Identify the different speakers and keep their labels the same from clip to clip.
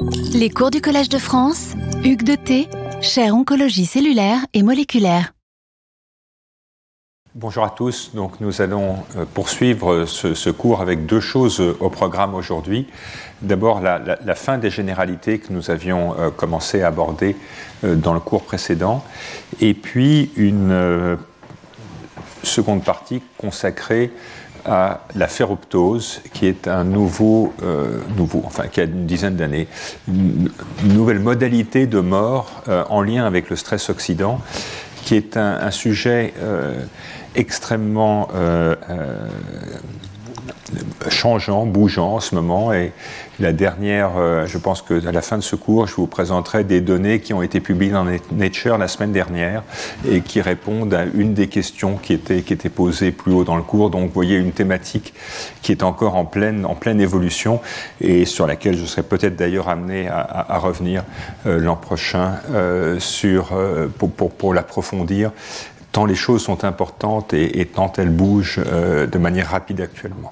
Speaker 1: Les cours du Collège de France, Hugues de Thé, chaire oncologie cellulaire et moléculaire.
Speaker 2: Bonjour à tous, donc nous allons poursuivre ce cours avec deux choses au programme aujourd'hui. D'abord la fin des généralités que nous avions commencé à aborder dans le cours précédent, et puis une seconde partie consacrée à la ferroptose, qui est un qui a une dizaine d'années, une nouvelle modalité de mort en lien avec le stress oxydant, qui est un sujet extrêmement changeant, bougeant en ce moment. Et la dernière, je pense qu'à la fin de ce cours, je vous présenterai des données qui ont été publiées dans Nature la semaine dernière et qui répondent à une des questions qui était posée plus haut dans le cours. Donc vous voyez une thématique qui est encore en pleine évolution et sur laquelle je serai peut-être d'ailleurs amené à revenir l'an prochain pour l'approfondir, tant les choses sont importantes et tant elles bougent de manière rapide actuellement.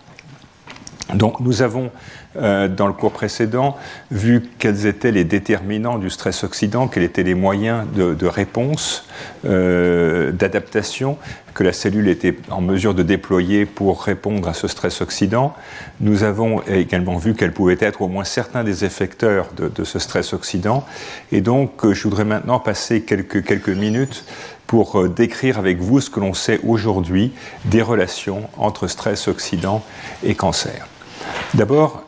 Speaker 2: Donc nous avons, dans le cours précédent, vu quels étaient les déterminants du stress oxydant, quels étaient les moyens de réponse, d'adaptation que la cellule était en mesure de déployer pour répondre à ce stress oxydant. Nous avons également vu quels pouvaient être au moins certains des effecteurs de ce stress oxydant. Et donc je voudrais maintenant passer quelques minutes pour décrire avec vous ce que l'on sait aujourd'hui des relations entre stress oxydant et cancer. D'abord,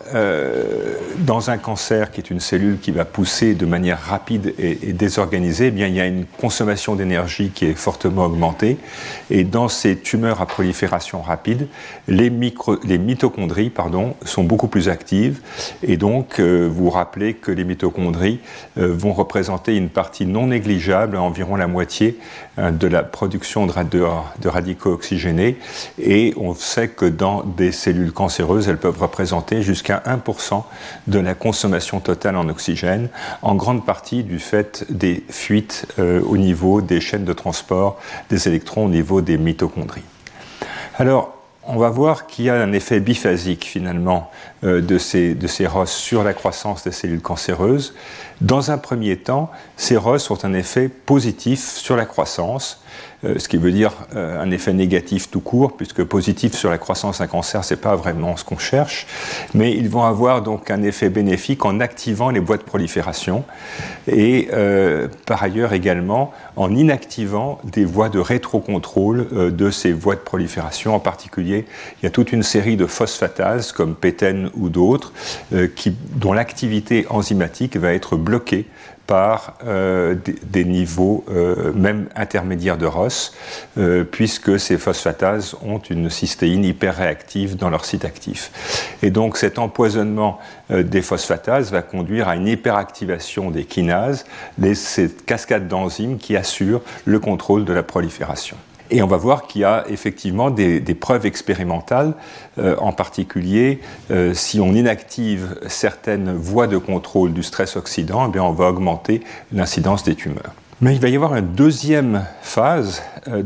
Speaker 2: dans un cancer qui est une cellule qui va pousser de manière rapide et désorganisée, eh bien, il y a une consommation d'énergie qui est fortement augmentée. Et dans ces tumeurs à prolifération rapide, les mitochondries sont beaucoup plus actives. Et donc, vous vous rappelez que les mitochondries vont représenter une partie non négligeable, environ la moitié de la production de radicaux oxygénés. Et on sait que dans des cellules cancéreuses, elles peuvent représenter jusqu'à 1% de la consommation totale en oxygène, en grande partie du fait des fuites au niveau des chaînes de transport des électrons au niveau des mitochondries. Alors, on va voir qu'il y a un effet biphasique finalement de ces ROS sur la croissance des cellules cancéreuses. Dans un premier temps, ces ROS ont un effet positif sur la croissance, ce qui veut dire un effet négatif tout court, puisque positif sur la croissance d'un cancer, ce n'est pas vraiment ce qu'on cherche, mais ils vont avoir donc un effet bénéfique en activant les voies de prolifération et par ailleurs également en inactivant des voies de rétrocontrôle de ces voies de prolifération. En particulier, il y a toute une série de phosphatases comme PTEN ou d'autres dont l'activité enzymatique va être bloquée par des niveaux même intermédiaires de ROS, puisque ces phosphatases ont une cystéine hyperréactive dans leur site actif. Et donc cet empoisonnement des phosphatases va conduire à une hyperactivation des kinases, cette cascade d'enzymes qui assure le contrôle de la prolifération. Et on va voir qu'il y a effectivement des preuves expérimentales, en particulier si on inactive certaines voies de contrôle du stress oxydant, eh bien on va augmenter l'incidence des tumeurs. Mais il va y avoir une deuxième phase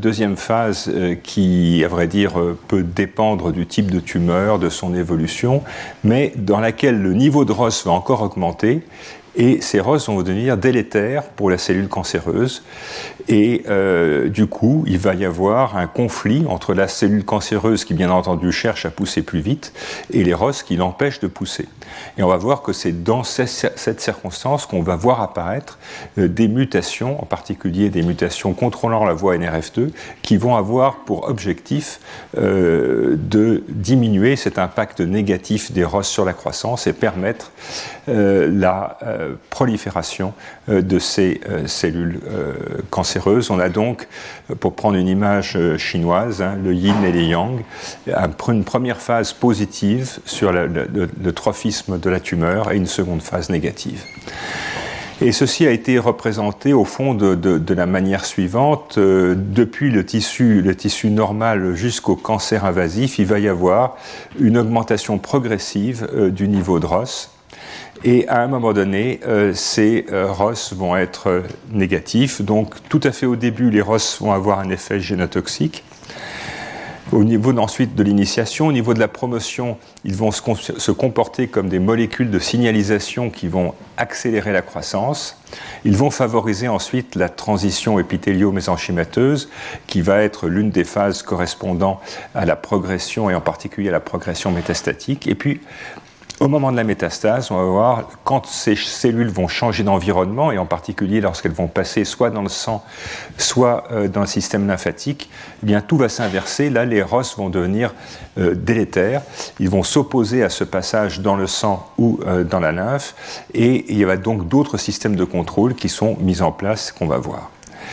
Speaker 2: qui, à vrai dire, peut dépendre du type de tumeur, de son évolution, mais dans laquelle le niveau de ROS va encore augmenter. Et ces ROS vont devenir délétères pour la cellule cancéreuse. Et du coup, il va y avoir un conflit entre la cellule cancéreuse qui, bien entendu, cherche à pousser plus vite et les ROS qui l'empêchent de pousser. Et on va voir que c'est dans cette circonstance qu'on va voir apparaître des mutations, en particulier des mutations contrôlant la voie NRF2, qui vont avoir pour objectif de diminuer cet impact négatif des ROS sur la croissance et permettre la prolifération de ces cellules cancéreuses. On a donc, pour prendre une image chinoise, le yin et le yang, une première phase positive sur le trophisme de la tumeur et une seconde phase négative. Et ceci a été représenté au fond de la manière suivante. Depuis le tissu normal jusqu'au cancer invasif, il va y avoir une augmentation progressive du niveau de ROS. Et à un moment donné, ces ROS vont être négatifs. Donc tout à fait au début, les ROS vont avoir un effet génotoxique. Au niveau ensuite de l'initiation, au niveau de la promotion, ils vont se comporter comme des molécules de signalisation qui vont accélérer la croissance. Ils vont favoriser ensuite la transition épithélio-mésenchymateuse, qui va être l'une des phases correspondant à la progression, et en particulier à la progression métastatique. Et puis, au moment de la métastase, on va voir quand ces cellules vont changer d'environnement, et en particulier lorsqu'elles vont passer soit dans le sang, soit dans le système lymphatique, eh bien tout va s'inverser. Là, les ROS vont devenir délétères. Ils vont s'opposer à ce passage dans le sang ou dans la lymphe, et il y a donc d'autres systèmes de contrôle qui sont mis en place, qu'on va voir.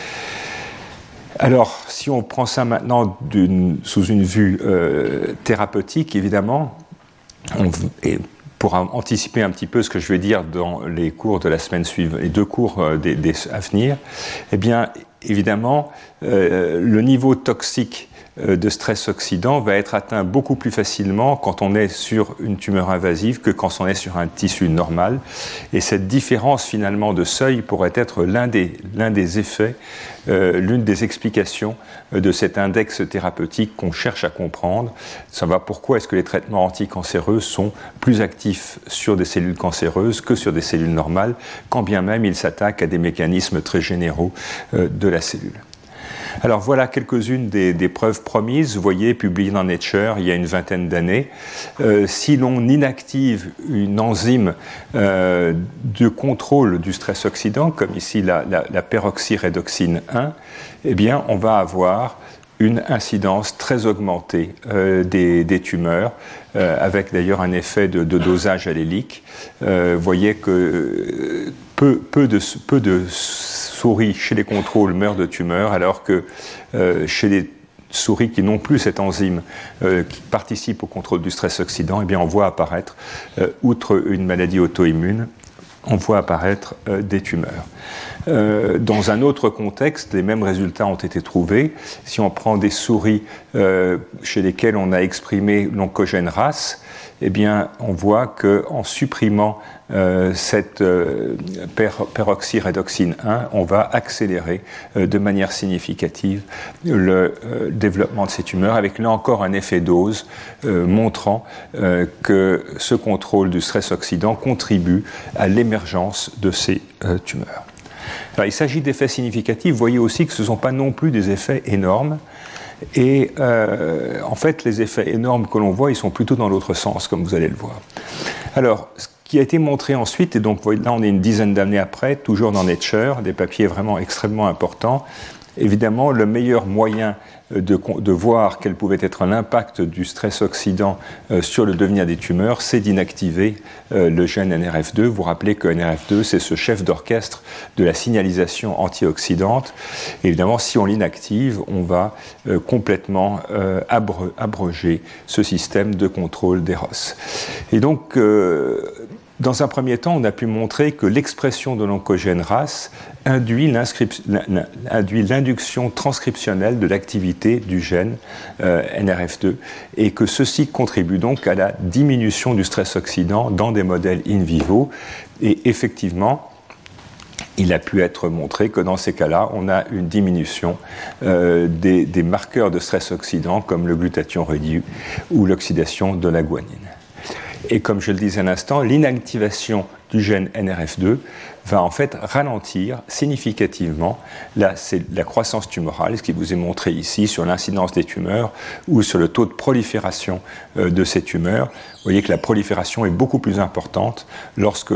Speaker 2: Alors, si on prend ça maintenant sous une vue thérapeutique, évidemment, pour anticiper un petit peu ce que je vais dire dans les cours de la semaine suivante, les 2 cours à venir, eh bien, évidemment, le niveau toxique de stress oxydant va être atteint beaucoup plus facilement quand on est sur une tumeur invasive que quand on est sur un tissu normal. Et cette différence finalement de seuil pourrait être l'un des effets, l'une des explications de cet index thérapeutique qu'on cherche à comprendre. Savoir pourquoi est-ce que les traitements anticancéreux sont plus actifs sur des cellules cancéreuses que sur des cellules normales, quand bien même ils s'attaquent à des mécanismes très généraux de la cellule. Alors voilà quelques-unes des preuves promises, vous voyez, publiées dans Nature il y a une vingtaine d'années. Si l'on inactive une enzyme de contrôle du stress oxydant, comme ici la peroxyrédoxine 1, eh bien on va avoir une incidence très augmentée des tumeurs, avec d'ailleurs un effet de dosage allélique. Vous voyez que peu de souris chez les contrôles meurent de tumeurs, alors que chez les souris qui n'ont plus cette enzyme qui participe au contrôle du stress oxydant, eh bien on voit apparaître, outre une maladie auto-immune, on voit apparaître des tumeurs. Dans un autre contexte, les mêmes résultats ont été trouvés. Si on prend des souris chez lesquelles on a exprimé l'oncogène RAS, eh bien, on voit qu'en supprimant cette peroxyrédoxine 1, on va accélérer de manière significative le développement de ces tumeurs, avec là encore un effet dose montrant que ce contrôle du stress oxydant contribue à l'émergence de ces tumeurs. Alors, il s'agit d'effets significatifs. Vous voyez aussi que ce ne sont pas non plus des effets énormes. Et en fait, les effets énormes que l'on voit, ils sont plutôt dans l'autre sens, comme vous allez le voir. Alors, ce qui a été montré ensuite, et donc là on est une dizaine d'années après, toujours dans Nature, des papiers vraiment extrêmement importants. Évidemment, le meilleur moyen de voir quel pouvait être l'impact du stress oxydant sur le devenir des tumeurs, c'est d'inactiver le gène NRF2. Vous vous rappelez que NRF2, c'est ce chef d'orchestre de la signalisation antioxydante. Et évidemment, si on l'inactive, on va complètement abroger ce système de contrôle des ROS. Et donc, dans un premier temps, on a pu montrer que l'expression de l'oncogène RAS induit l'induction transcriptionnelle de l'activité du gène NRF2, et que ceci contribue donc à la diminution du stress oxydant dans des modèles in vivo. Et effectivement, il a pu être montré que dans ces cas-là, on a une diminution des marqueurs de stress oxydant comme le glutathion réduit ou l'oxydation de la guanine. Et comme je le disais à l'instant, l'inactivation du gène NRF2 va en fait ralentir significativement la croissance tumorale, ce qui vous est montré ici sur l'incidence des tumeurs ou sur le taux de prolifération de ces tumeurs. Vous voyez que la prolifération est beaucoup plus importante lorsque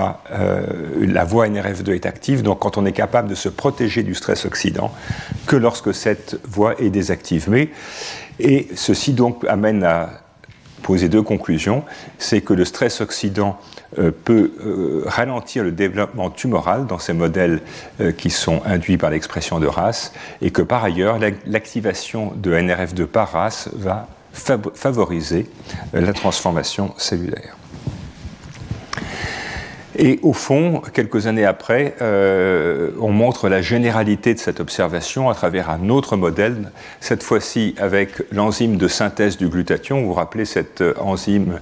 Speaker 2: la voie NRF2 est active, donc quand on est capable de se protéger du stress oxydant, que lorsque cette voie est désactivée. Et ceci donc amène à poser 2 conclusions. C'est que le stress oxydant peut ralentir le développement tumoral dans ces modèles qui sont induits par l'expression de RAS, et que par ailleurs, l'activation de NRF2 par RAS va favoriser la transformation cellulaire. Et au fond, quelques années après, on montre la généralité de cette observation à travers un autre modèle, cette fois-ci avec l'enzyme de synthèse du glutathion. Vous vous rappelez cette enzyme,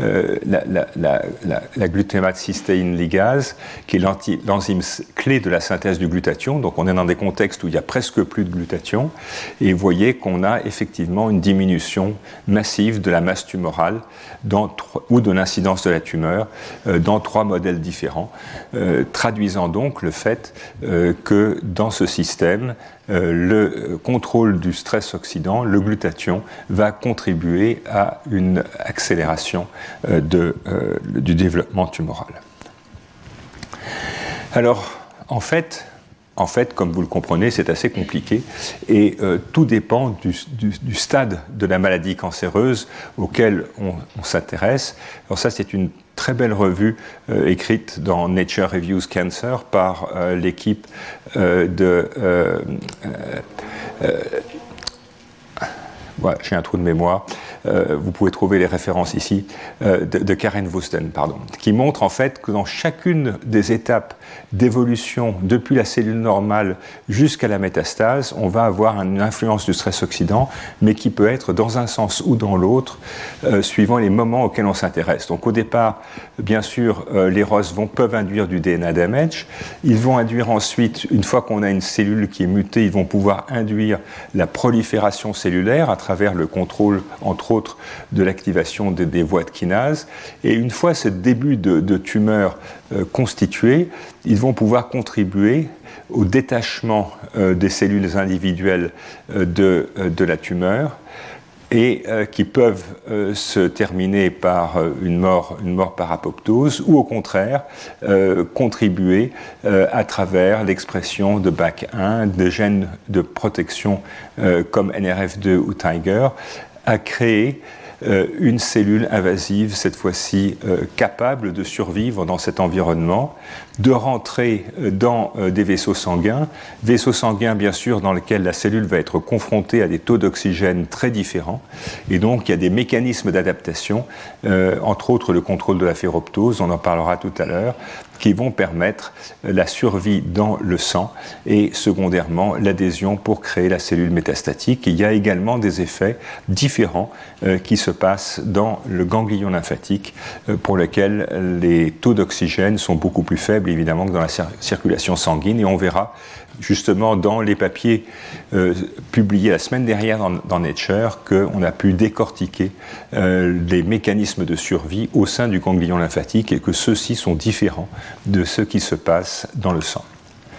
Speaker 2: la glutamate cystéine ligase, qui est l'enzyme clé de la synthèse du glutathion. Donc on est dans des contextes où il n'y a presque plus de glutathion. Et vous voyez qu'on a effectivement une diminution massive de la masse tumorale ou de l'incidence de la tumeur dans 3 modèles différents, traduisant donc le fait que dans ce système, le contrôle du stress oxydant, le glutathion, va contribuer à une accélération du développement tumoral. Alors, en fait, comme vous le comprenez, c'est assez compliqué et tout dépend du stade de la maladie cancéreuse auquel on s'intéresse. Alors ça, c'est une très belle revue écrite dans Nature Reviews Cancer par l'équipe j'ai un trou de mémoire. Vous pouvez trouver les références ici, de Karen Woosten, qui montre en fait que dans chacune des étapes d'évolution depuis la cellule normale jusqu'à la métastase, on va avoir une influence du stress oxydant, mais qui peut être dans un sens ou dans l'autre, suivant les moments auxquels on s'intéresse. Donc au départ, bien sûr, les ROS peuvent induire du DNA damage. Ils vont induire ensuite, une fois qu'on a une cellule qui est mutée, ils vont pouvoir induire la prolifération cellulaire à travers le contrôle, entre autres, de l'activation des voies de kinase. Et une fois ce début de tumeur constitué, ils vont pouvoir contribuer au détachement des cellules individuelles de la tumeur et qui peuvent se terminer par une mort par apoptose ou au contraire contribuer à travers l'expression de BAC1, de gènes de protection comme NRF2 ou Tiger, à créer une cellule invasive, cette fois-ci capable de survivre dans cet environnement, de rentrer dans des vaisseaux sanguins bien sûr dans lesquels la cellule va être confrontée à des taux d'oxygène très différents, et donc il y a des mécanismes d'adaptation, entre autres le contrôle de la ferroptose, on en parlera tout à l'heure, qui vont permettre la survie dans le sang et secondairement l'adhésion pour créer la cellule métastatique. Il y a également des effets différents qui se passent dans le ganglion lymphatique pour lequel les taux d'oxygène sont beaucoup plus faibles évidemment que dans la circulation sanguine, et on verra justement dans les papiers publiés la semaine dernière dans Nature qu'on a pu décortiquer les mécanismes de survie au sein du ganglion lymphatique et que ceux-ci sont différents de ce qui se passe dans le sang.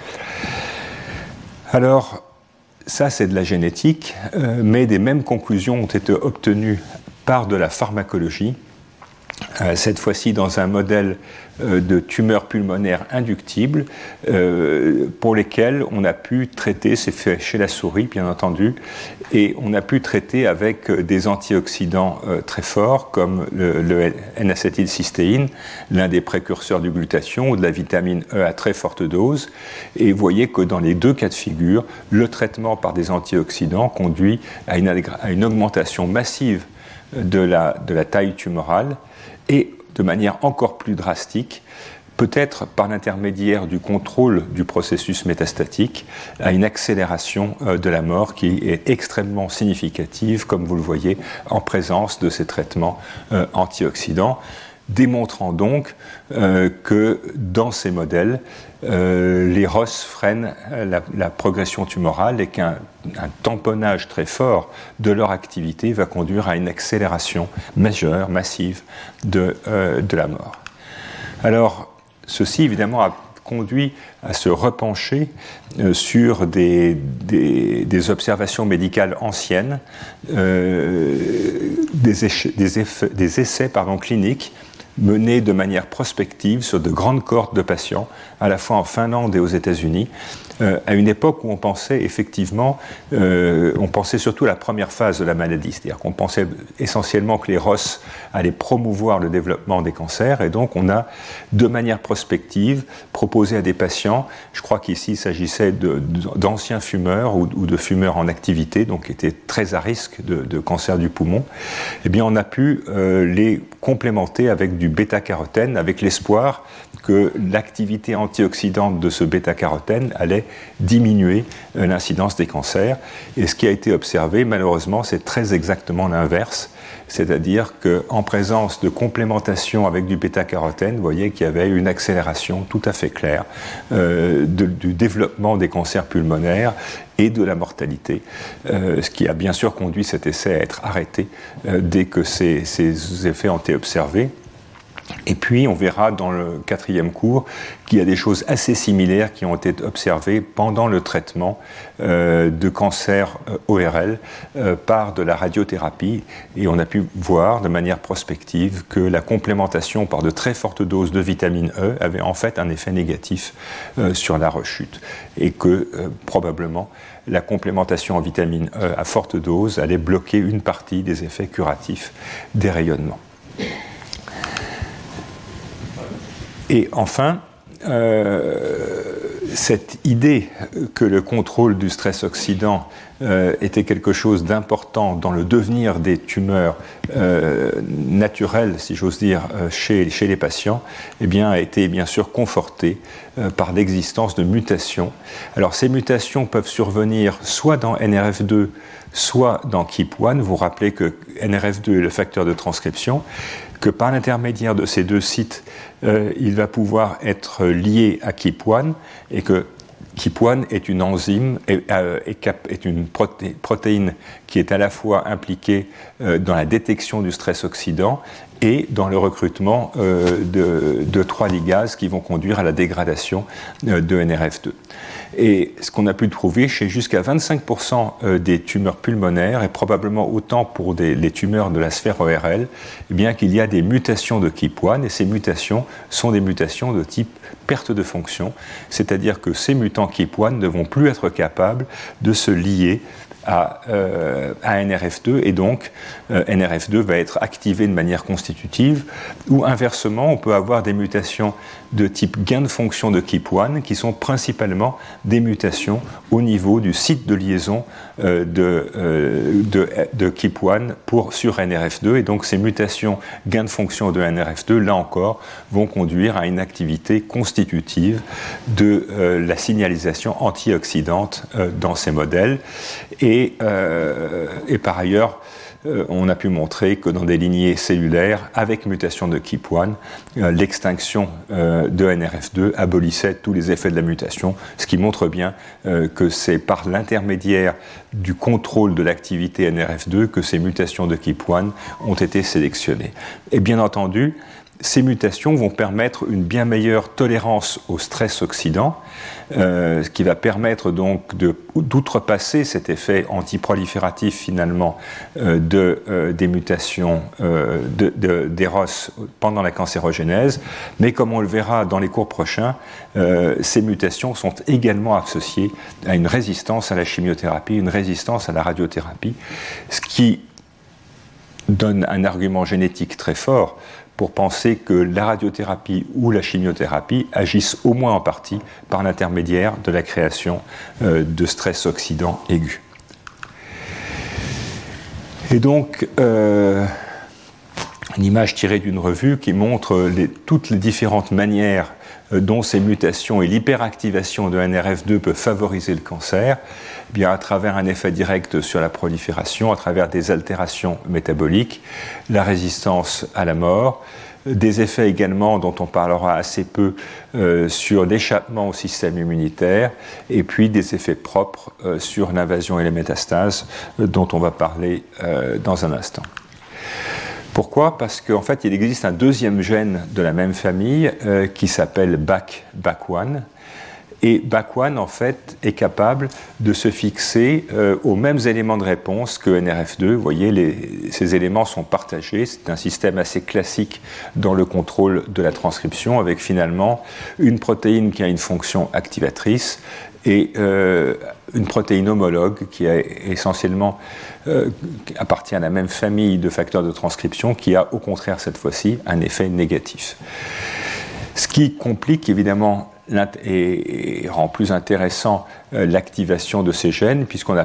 Speaker 2: Alors, ça c'est de la génétique, mais des mêmes conclusions ont été obtenues par de la pharmacologie, cette fois-ci dans un modèle de tumeurs pulmonaires inductibles pour lesquelles on a pu traiter, c'est fait chez la souris bien entendu, et on a pu traiter avec des antioxydants très forts comme le N-acétylcystéine, l'un des précurseurs du glutathion, ou de la vitamine E à très forte dose, et vous voyez que dans les deux cas de figure, le traitement par des antioxydants conduit à une augmentation massive de la taille tumorale, et de manière encore plus drastique, peut-être par l'intermédiaire du contrôle du processus métastatique, à une accélération de la mort qui est extrêmement significative, comme vous le voyez, en présence de ces traitements antioxydants, démontrant donc que dans ces modèles, les ROS freinent la progression tumorale et qu'un tamponnage très fort de leur activité va conduire à une accélération majeure, massive de la mort. Alors, ceci évidemment a conduit à se repencher sur des observations médicales anciennes, des essais cliniques menés de manière prospective sur de grandes cohortes de patients, à la fois en Finlande et aux États-Unis, à une époque où on pensait effectivement, on pensait surtout à la première phase de la maladie, c'est-à-dire qu'on pensait essentiellement que les ROS allaient promouvoir le développement des cancers, et donc on a, de manière prospective, proposé à des patients, je crois qu'ici il s'agissait d'anciens fumeurs ou de fumeurs en activité, donc qui étaient très à risque de cancer du poumon, eh bien on a pu les complémenter avec du bêta-carotène, avec l'espoir que l'activité antioxydante de ce bêta-carotène allait diminuer l'incidence des cancers. Et ce qui a été observé, malheureusement, c'est très exactement l'inverse. C'est-à-dire qu'en présence de complémentation avec du bêta-carotène, vous voyez qu'il y avait une accélération tout à fait claire du développement des cancers pulmonaires et de la mortalité, ce qui a bien sûr conduit cet essai à être arrêté dès que ces effets ont été observés. Et puis, on verra dans le 4e cours qu'il y a des choses assez similaires qui ont été observées pendant le traitement de cancer ORL par de la radiothérapie. Et on a pu voir de manière prospective que la complémentation par de très fortes doses de vitamine E avait en fait un effet négatif sur la rechute. Et que probablement la complémentation en vitamine E à forte dose allait bloquer une partie des effets curatifs des rayonnements. Et enfin, cette idée que le contrôle du stress oxydant était quelque chose d'important dans le devenir des tumeurs naturelles, si j'ose dire, chez les patients, eh bien, a été bien sûr confortée par l'existence de mutations. Alors ces mutations peuvent survenir soit dans NRF2, soit dans KEAP1. Vous vous rappelez que NRF2 est le facteur de transcription, que par l'intermédiaire de ces deux sites, il va pouvoir être lié à KEAP1 et que KEAP1 est une enzyme, est une protéine qui est à la fois impliquée dans la détection du stress oxydant et dans le recrutement de 3 ligases qui vont conduire à la dégradation de NRF2. Et ce qu'on a pu trouver chez jusqu'à 25% des tumeurs pulmonaires, et probablement autant pour les tumeurs de la sphère ORL, eh bien qu'il y a des mutations de KEAP1, et ces mutations sont des mutations de type perte de fonction, c'est-à-dire que ces mutants KEAP1 ne vont plus être capables de se lier à NRF2, et donc NRF2 va être activé de manière constitutive, ou inversement, on peut avoir des mutations de type gain de fonction de KEAP1 qui sont principalement des mutations au niveau du site de liaison de KEAP1 sur NRF2, et donc ces mutations gain de fonction de NRF2, là encore, vont conduire à une activité constitutive de la signalisation antioxydante dans ces modèles. Et par ailleurs, on a pu montrer que dans des lignées cellulaires, avec mutation de KEAP1, l'extinction de NRF2 abolissait tous les effets de la mutation, ce qui montre bien que c'est par l'intermédiaire du contrôle de l'activité NRF2 que ces mutations de KEAP1 ont été sélectionnées. Et bien entendu, ces mutations vont permettre une bien meilleure tolérance au stress oxydant, ce qui va permettre donc d'outrepasser cet effet antiprolifératif finalement des mutations d'EROS pendant la cancérogénèse. Mais comme on le verra dans les cours prochains, ces mutations sont également associées à une résistance à la chimiothérapie, une résistance à la radiothérapie, ce qui donne un argument génétique très fort pour penser que la radiothérapie ou la chimiothérapie agissent au moins en partie par l'intermédiaire de la création de stress oxydant aigu. Et donc, une image tirée d'une revue qui montre toutes les différentes manières dont ces mutations et l'hyperactivation de NRF2 peuvent favoriser le cancer, eh bien à travers un effet direct sur la prolifération, à travers des altérations métaboliques, la résistance à la mort, des effets également dont on parlera assez peu sur l'échappement au système immunitaire, et puis des effets propres sur l'invasion et les métastases dont on va parler dans un instant. Pourquoi ? Parce qu'en fait, il existe un deuxième gène de la même famille qui s'appelle BAC1. Et BAC1, en fait, est capable de se fixer aux mêmes éléments de réponse que NRF2. Vous voyez, ces éléments sont partagés. C'est un système assez classique dans le contrôle de la transcription, avec finalement une protéine qui a une fonction activatrice et une protéine homologue qui est essentiellement appartient à la même famille de facteurs de transcription, qui a au contraire cette fois-ci un effet négatif. Ce qui complique évidemment et rend plus intéressant l'activation de ces gènes, puisqu'on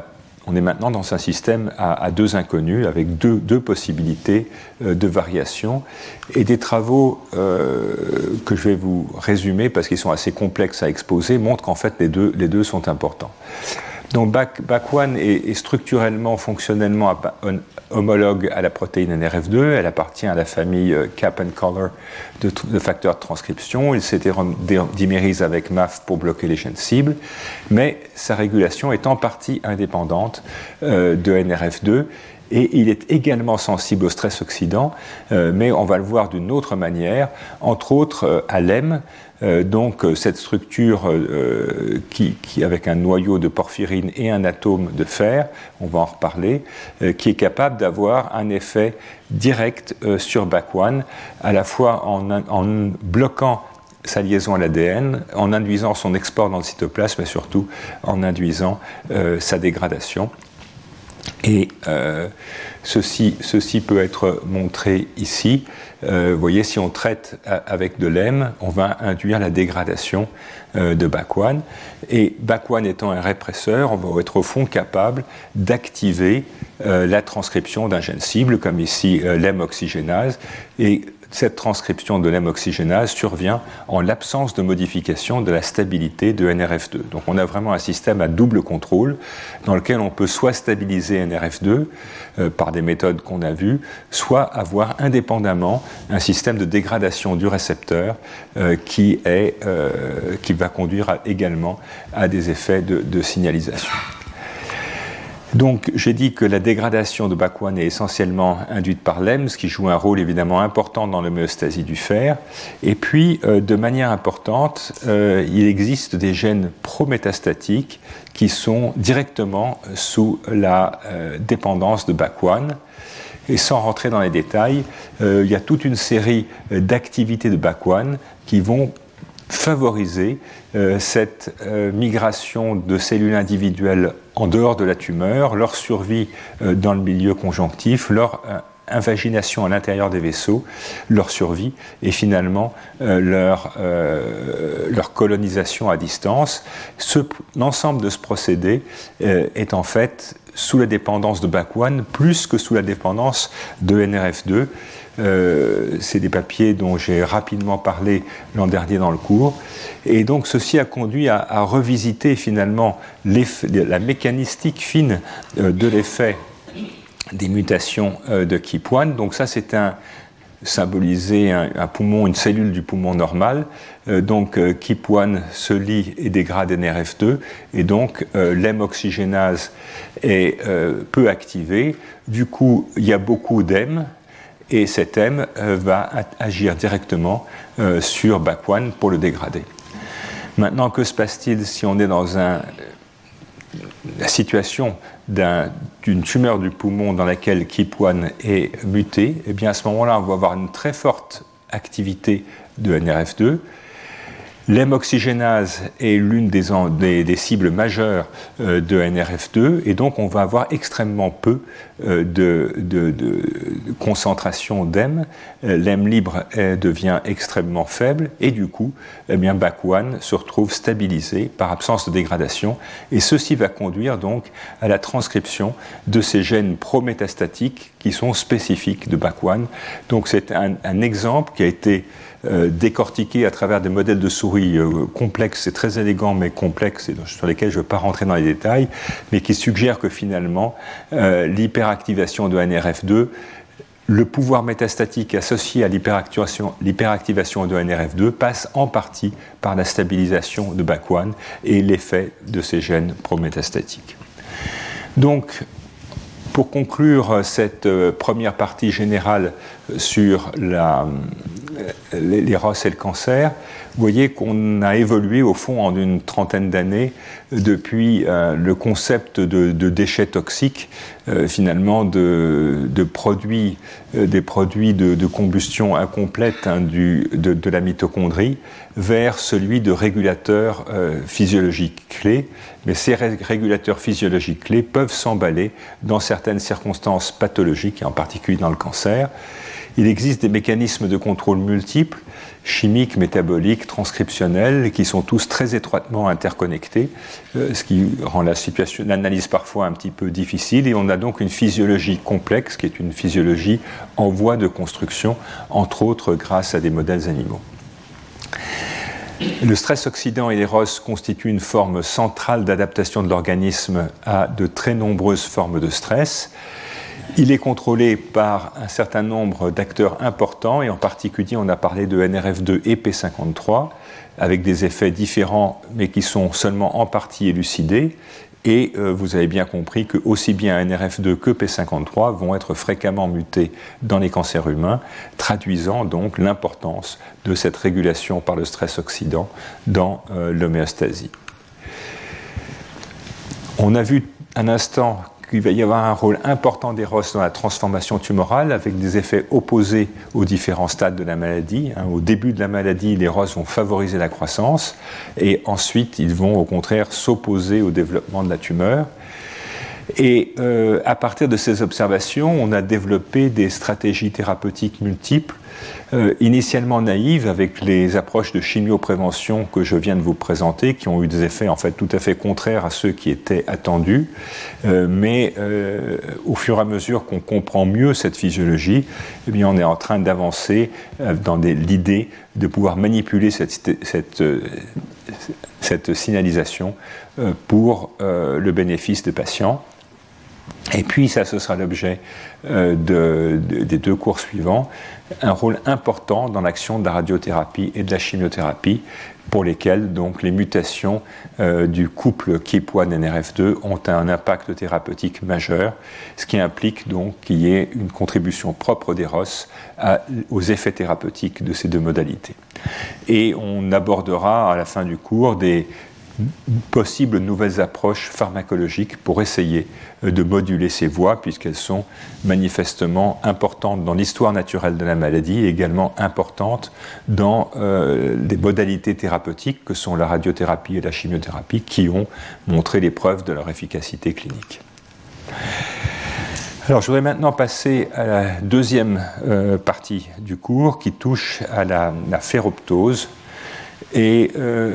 Speaker 2: on est maintenant dans un système à deux inconnus, avec deux possibilités de variation, et des travaux que je vais vous résumer, parce qu'ils sont assez complexes à exposer, montrent qu'en fait les deux sont importants. Donc BAC1 est structurellement, fonctionnellement homologue à la protéine NRF2. Elle appartient à la famille cap and color de facteurs de transcription. Il s'hétérodimérise avec MAF pour bloquer les gènes cibles, mais sa régulation est en partie indépendante de NRF2. Et il est également sensible au stress oxydant, mais on va le voir d'une autre manière, entre autres à l'EM. Donc cette structure qui avec un noyau de porphyrine et un atome de fer, on va en reparler, qui est capable d'avoir un effet direct sur BAC1, à la fois en bloquant sa liaison à l'ADN, en induisant son export dans le cytoplasme, mais surtout en induisant sa dégradation. Et ceci peut être montré ici. Vous voyez, si on traite avec de l'EM, on va induire la dégradation de BAC1. Et BAC1 étant un répresseur, on va être au fond capable d'activer la transcription d'un gène cible, comme ici l'EM oxygénase. Et cette transcription de l'EM oxygénase survient en l'absence de modification de la stabilité de NRF2. Donc on a vraiment un système à double contrôle dans lequel on peut soit stabiliser NRF2 par des méthodes qu'on a vues, soit avoir indépendamment un système de dégradation du récepteur qui va conduire également à des effets de signalisation. Donc, j'ai dit que la dégradation de BAC1 est essentiellement induite par l'EM, ce qui joue un rôle évidemment important dans l'homéostasie du fer. Et puis, de manière importante, il existe des gènes prométastatiques qui sont directement sous la dépendance de BAC1. Et sans rentrer dans les détails, il y a toute une série d'activités de BAC1 qui vont favoriser cette migration de cellules individuelles en dehors de la tumeur, leur survie dans le milieu conjonctif, leur invagination à l'intérieur des vaisseaux, leur survie et finalement leur colonisation à distance. L'ensemble de ce procédé est en fait sous la dépendance de BAC1 plus que sous la dépendance de NRF2. C'est des papiers dont j'ai rapidement parlé l'an dernier dans le cours. Et donc ceci a conduit à revisiter finalement la mécanistique fine de l'effet des mutations de KEAP1. Donc ça c'est symboliser un poumon, une cellule du poumon normal. Donc KEAP1 se lie et dégrade NRF2 et donc l'EM oxygénase est peu activée. Du coup il y a beaucoup d'EM. Et cet M va agir directement sur BAC1 pour le dégrader. Maintenant, que se passe-t-il si on est dans la situation d'une tumeur du poumon dans laquelle KEAP1 est muté? Eh bien, à ce moment-là, on va avoir une très forte activité de NRF2. L'EM oxygénase est l'une des cibles majeures de NRF2 et donc on va avoir extrêmement peu de concentration d'EM. L'EM libre devient extrêmement faible et du coup, eh bien, BAC1 se retrouve stabilisé par absence de dégradation et ceci va conduire donc à la transcription de ces gènes prométastatiques qui sont spécifiques de BAC1. Donc c'est un exemple qui a été décortiqué à travers des modèles de souris complexes et très élégants mais complexes et sur lesquels je ne veux pas rentrer dans les détails, mais qui suggèrent que finalement l'hyperactivation de NRF2, le pouvoir métastatique associé à l'hyperactivation de NRF2 passe en partie par la stabilisation de BAC1 et l'effet de ces gènes prométastatiques. Donc, pour conclure cette première partie générale sur les ROS et le cancer, vous voyez qu'on a évolué au fond en une trentaine d'années depuis le concept de déchets toxiques, finalement des produits de combustion incomplète de la mitochondrie, vers celui de régulateurs physiologiques clés. Mais ces régulateurs physiologiques clés peuvent s'emballer dans certaines circonstances pathologiques, et en particulier dans le cancer. Il existe des mécanismes de contrôle multiples, chimiques, métaboliques, transcriptionnels, qui sont tous très étroitement interconnectés, ce qui rend l'analyse parfois un petit peu difficile. Et on a donc une physiologie complexe, qui est une physiologie en voie de construction, entre autres grâce à des modèles animaux. Le stress oxydant et l'éros constituent une forme centrale d'adaptation de l'organisme à de très nombreuses formes de stress. Il est contrôlé par un certain nombre d'acteurs importants, et en particulier, on a parlé de NRF2 et P53, avec des effets différents, mais qui sont seulement en partie élucidés. Et vous avez bien compris que aussi bien NRF2 que P53 vont être fréquemment mutés dans les cancers humains, traduisant donc l'importance de cette régulation par le stress oxydant dans l'homéostasie. On a vu un instant qu'il va y avoir un rôle important des ROS dans la transformation tumorale, avec des effets opposés aux différents stades de la maladie. Au début de la maladie, les ROS vont favoriser la croissance, et ensuite, ils vont au contraire s'opposer au développement de la tumeur. Et à partir de ces observations, on a développé des stratégies thérapeutiques multiples, initialement naïves, avec les approches de chimioprévention que je viens de vous présenter, qui ont eu des effets en fait tout à fait contraires à ceux qui étaient attendus. Mais au fur et à mesure qu'on comprend mieux cette physiologie, eh bien, on est en train d'avancer dans l'idée de pouvoir manipuler cette signalisation pour le bénéfice des patients. Et puis, ça, ce sera l'objet des deux cours suivants, un rôle important dans l'action de la radiothérapie et de la chimiothérapie, pour lesquels donc, les mutations du couple KEAP1-NRF2 ont un impact thérapeutique majeur, ce qui implique donc qu'il y ait une contribution propre des ROS aux effets thérapeutiques de ces deux modalités. Et on abordera à la fin du cours des possibles nouvelles approches pharmacologiques pour essayer de moduler ces voies, puisqu'elles sont manifestement importantes dans l'histoire naturelle de la maladie et également importantes dans des modalités thérapeutiques que sont la radiothérapie et la chimiothérapie, qui ont montré les preuves de leur efficacité clinique. Alors, je voudrais maintenant passer à la deuxième partie du cours, qui touche à la ferroptose. Et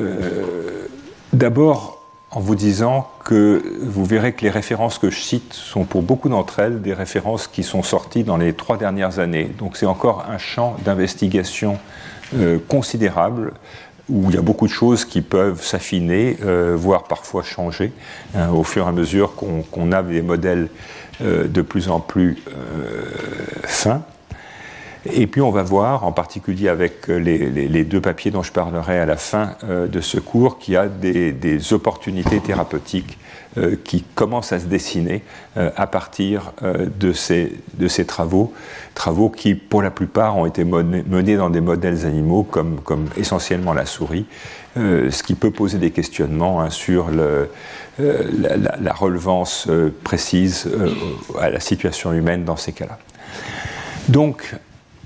Speaker 2: d'abord, en vous disant que vous verrez que les références que je cite sont pour beaucoup d'entre elles des références qui sont sorties dans les 3 dernières années. Donc c'est encore un champ d'investigation considérable, où il y a beaucoup de choses qui peuvent s'affiner, voire parfois changer, au fur et à mesure qu'on a des modèles de plus en plus fins. Et puis on va voir, en particulier avec les deux papiers dont je parlerai à la fin de ce cours, qu'il y a des opportunités thérapeutiques qui commencent à se dessiner à partir de ces travaux qui, pour la plupart, ont été menés dans des modèles animaux, comme essentiellement la souris, ce qui peut poser des questionnements sur la relevance précise à la situation humaine dans ces cas-là. Donc,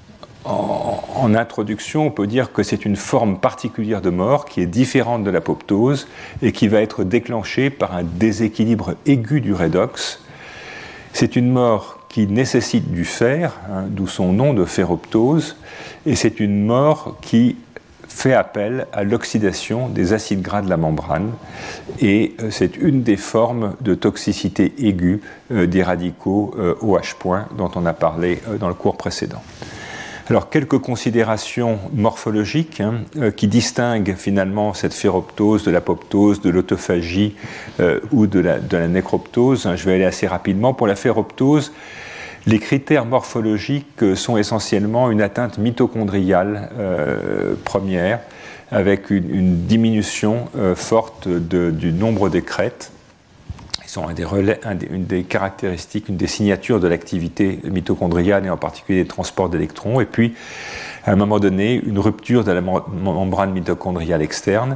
Speaker 2: en introduction, on peut dire que c'est une forme particulière de mort qui est différente de l'apoptose et qui va être déclenchée par un déséquilibre aigu du redox. C'est une mort qui nécessite du fer, d'où son nom de ferroptose, et c'est une mort qui fait appel à l'oxydation des acides gras de la membrane, et c'est une des formes de toxicité aiguë des radicaux OH- dont on a parlé dans le cours précédent. Alors, quelques considérations morphologiques qui distinguent finalement cette ferroptose de l'apoptose, de l'autophagie ou de la nécroptose. Je vais aller assez rapidement. Pour la ferroptose, les critères morphologiques sont essentiellement une atteinte mitochondriale première, avec une diminution forte du nombre des crêtes. Ils sont une des caractéristiques, une des signatures de l'activité mitochondriale et en particulier des transports d'électrons. Et puis, à un moment donné, une rupture de la membrane mitochondriale externe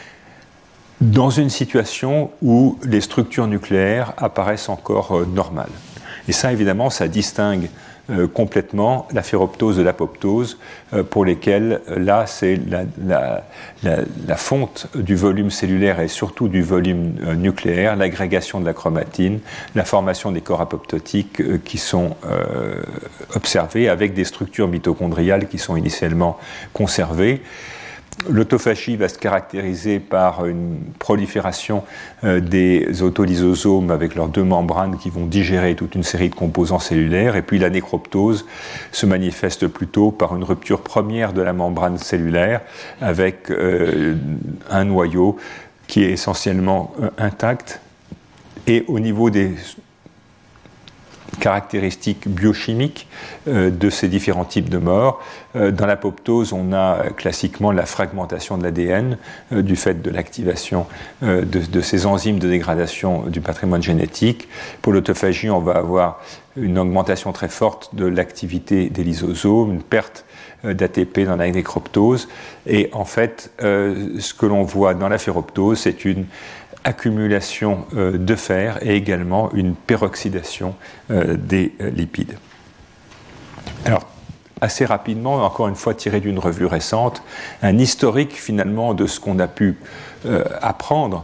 Speaker 2: dans une situation où les structures nucléaires apparaissent encore normales. Et ça, évidemment, ça distingue complètement la phéroptose de l'apoptose, pour lesquels là c'est la fonte du volume cellulaire et surtout du volume nucléaire, l'agrégation de la chromatine, la formation des corps apoptotiques qui sont observés avec des structures mitochondriales qui sont initialement conservées. L'autophagie va se caractériser par une prolifération des autolysosomes avec leurs deux membranes qui vont digérer toute une série de composants cellulaires, et puis la nécroptose se manifeste plutôt par une rupture première de la membrane cellulaire avec un noyau qui est essentiellement intact. Et au niveau des caractéristiques biochimiques de ces différents types de morts. Dans l'apoptose, on a classiquement la fragmentation de l'ADN du fait de l'activation de ces enzymes de dégradation du patrimoine génétique. Pour l'autophagie, on va avoir une augmentation très forte de l'activité des lysosomes, une perte d'ATP dans la nécroptose. Et en fait, ce que l'on voit dans la phéroptose, c'est une accumulation de fer et également une peroxydation des lipides. Alors, assez rapidement, encore une fois tiré d'une revue récente, un historique finalement de ce qu'on a pu apprendre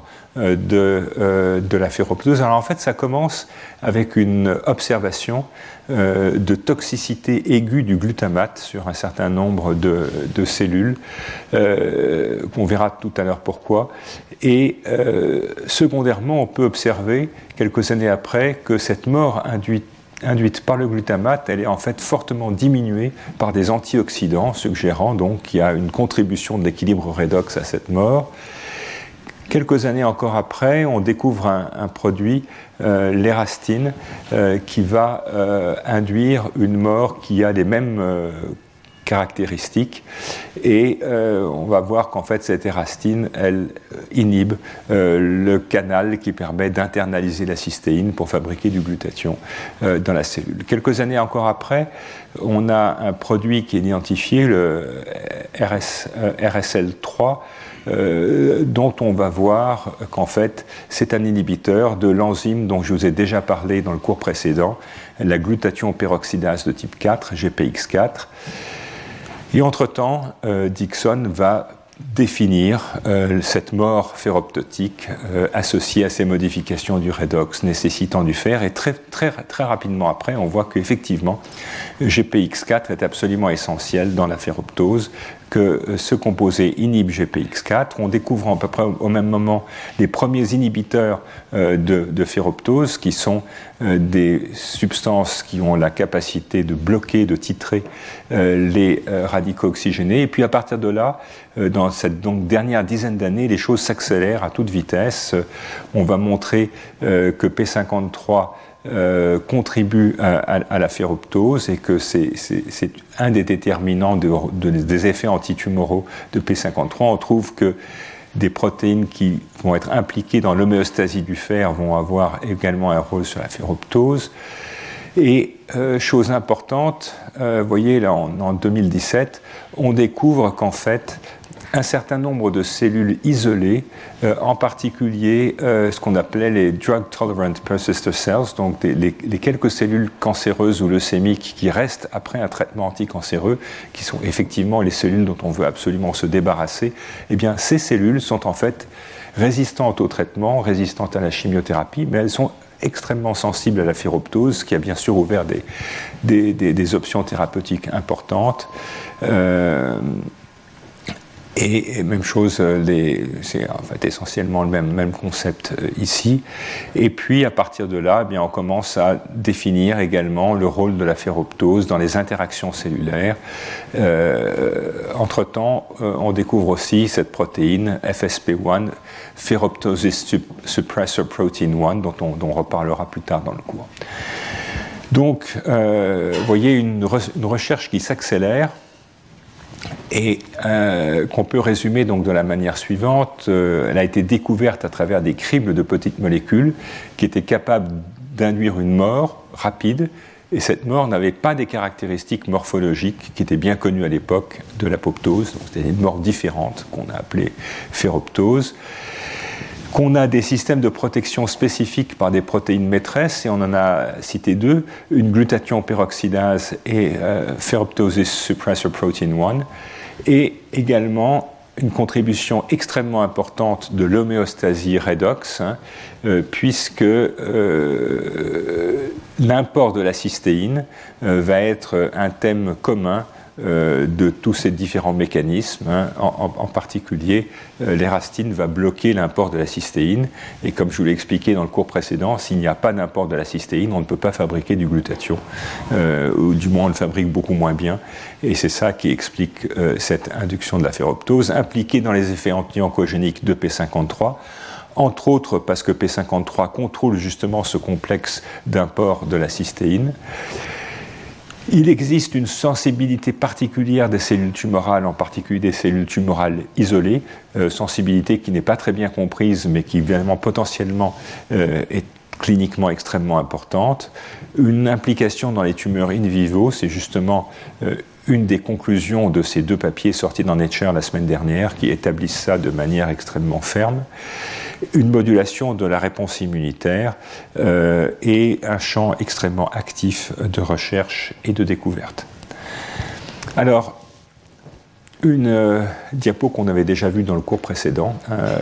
Speaker 2: de la phéroptose. Alors en fait, ça commence avec une observation de toxicité aiguë du glutamate sur un certain nombre de cellules, qu'on verra tout à l'heure pourquoi. Et secondairement, on peut observer, quelques années après, que cette mort induite par le glutamate, elle est en fait fortement diminuée par des antioxydants, suggérant donc qu'il y a une contribution de l'équilibre redox à cette mort. Quelques années encore après, on découvre un produit, l'érastine, qui va induire une mort qui a les mêmes caractéristiques, et on va voir qu'en fait cette érastine, elle inhibe le canal qui permet d'internaliser la cystéine pour fabriquer du glutathion dans la cellule. Quelques années encore après, on a un produit qui est identifié, le RSL3, dont on va voir qu'en fait c'est un inhibiteur de l'enzyme dont je vous ai déjà parlé dans le cours précédent, la glutathion peroxydase de type 4, GPX4. Et entre-temps, Dixon va définir cette mort phéroptotique associée à ces modifications du redox nécessitant du fer, et très rapidement après, on voit qu'effectivement, GPX4 est absolument essentiel dans la phéroptose, que ce composé inhibe GPX4. On découvre à peu près au même moment les premiers inhibiteurs de phéroptose, qui sont des substances qui ont la capacité de bloquer, de titrer les radicaux oxygénés. Et puis à partir de là, dans cette dernière dizaine d'années, les choses s'accélèrent à toute vitesse. On va montrer que P53 contribue à la phéroptose, et que c'est un des déterminants des effets antitumoraux de P53. On trouve que des protéines qui vont être impliquées dans l'homéostasie du fer vont avoir également un rôle sur la phéroptose. Et chose importante, vous voyez là en 2017, on découvre qu'en fait un certain nombre de cellules isolées, en particulier ce qu'on appelait les drug tolerant persister cells, donc les quelques cellules cancéreuses ou leucémiques qui restent après un traitement anticancéreux, qui sont effectivement les cellules dont on veut absolument se débarrasser. Eh bien, ces cellules sont en fait résistantes au traitement, résistantes à la chimiothérapie, mais elles sont extrêmement sensibles à la phéroptose, ce qui a bien sûr ouvert des options thérapeutiques importantes. Et même chose, c'est en fait essentiellement le même concept ici. Et puis à partir de là, eh bien, on commence à définir également le rôle de la phéroptose dans les interactions cellulaires. Entre-temps, on découvre aussi cette protéine FSP1, Phéroptosis Suppressor Protein 1, dont on reparlera plus tard dans le cours. Donc, vous voyez une recherche qui s'accélère, et qu'on peut résumer donc de la manière suivante. Elle a été découverte à travers des cribles de petites molécules qui étaient capables d'induire une mort rapide, et cette mort n'avait pas des caractéristiques morphologiques qui étaient bien connues à l'époque de l'apoptose, donc c'était une mort différente qu'on a appelée phéroptose. qu'on a des systèmes de protection spécifiques par des protéines maîtresses, et on en a cité deux, une glutathion peroxydase et ferroptosis suppressor protein 1, et également une contribution extrêmement importante de l'homéostasie redox, puisque l'import de la cystéine va être un thème commun de tous ces différents mécanismes. En particulier, l'érastine va bloquer l'import de la cystéine, et comme je vous l'ai expliqué dans le cours précédent, s'il n'y a pas d'import de la cystéine, on ne peut pas fabriquer du glutathion, ou du moins on le fabrique beaucoup moins bien, et c'est ça qui explique cette induction de la ferroptose, impliquée dans les effets anti-oncogéniques de P53, entre autres parce que P53 contrôle justement ce complexe d'import de la cystéine. Il existe une sensibilité particulière des cellules tumorales, en particulier des cellules tumorales isolées, sensibilité qui n'est pas très bien comprise, mais qui évidemment potentiellement est cliniquement extrêmement importante. Une implication dans les tumeurs in vivo, c'est justement une des conclusions de ces deux papiers sortis dans Nature la semaine dernière, qui établissent ça de manière extrêmement ferme. Une modulation de la réponse immunitaire et un champ extrêmement actif de recherche et de découverte. Alors, une diapo qu'on avait déjà vue dans le cours précédent,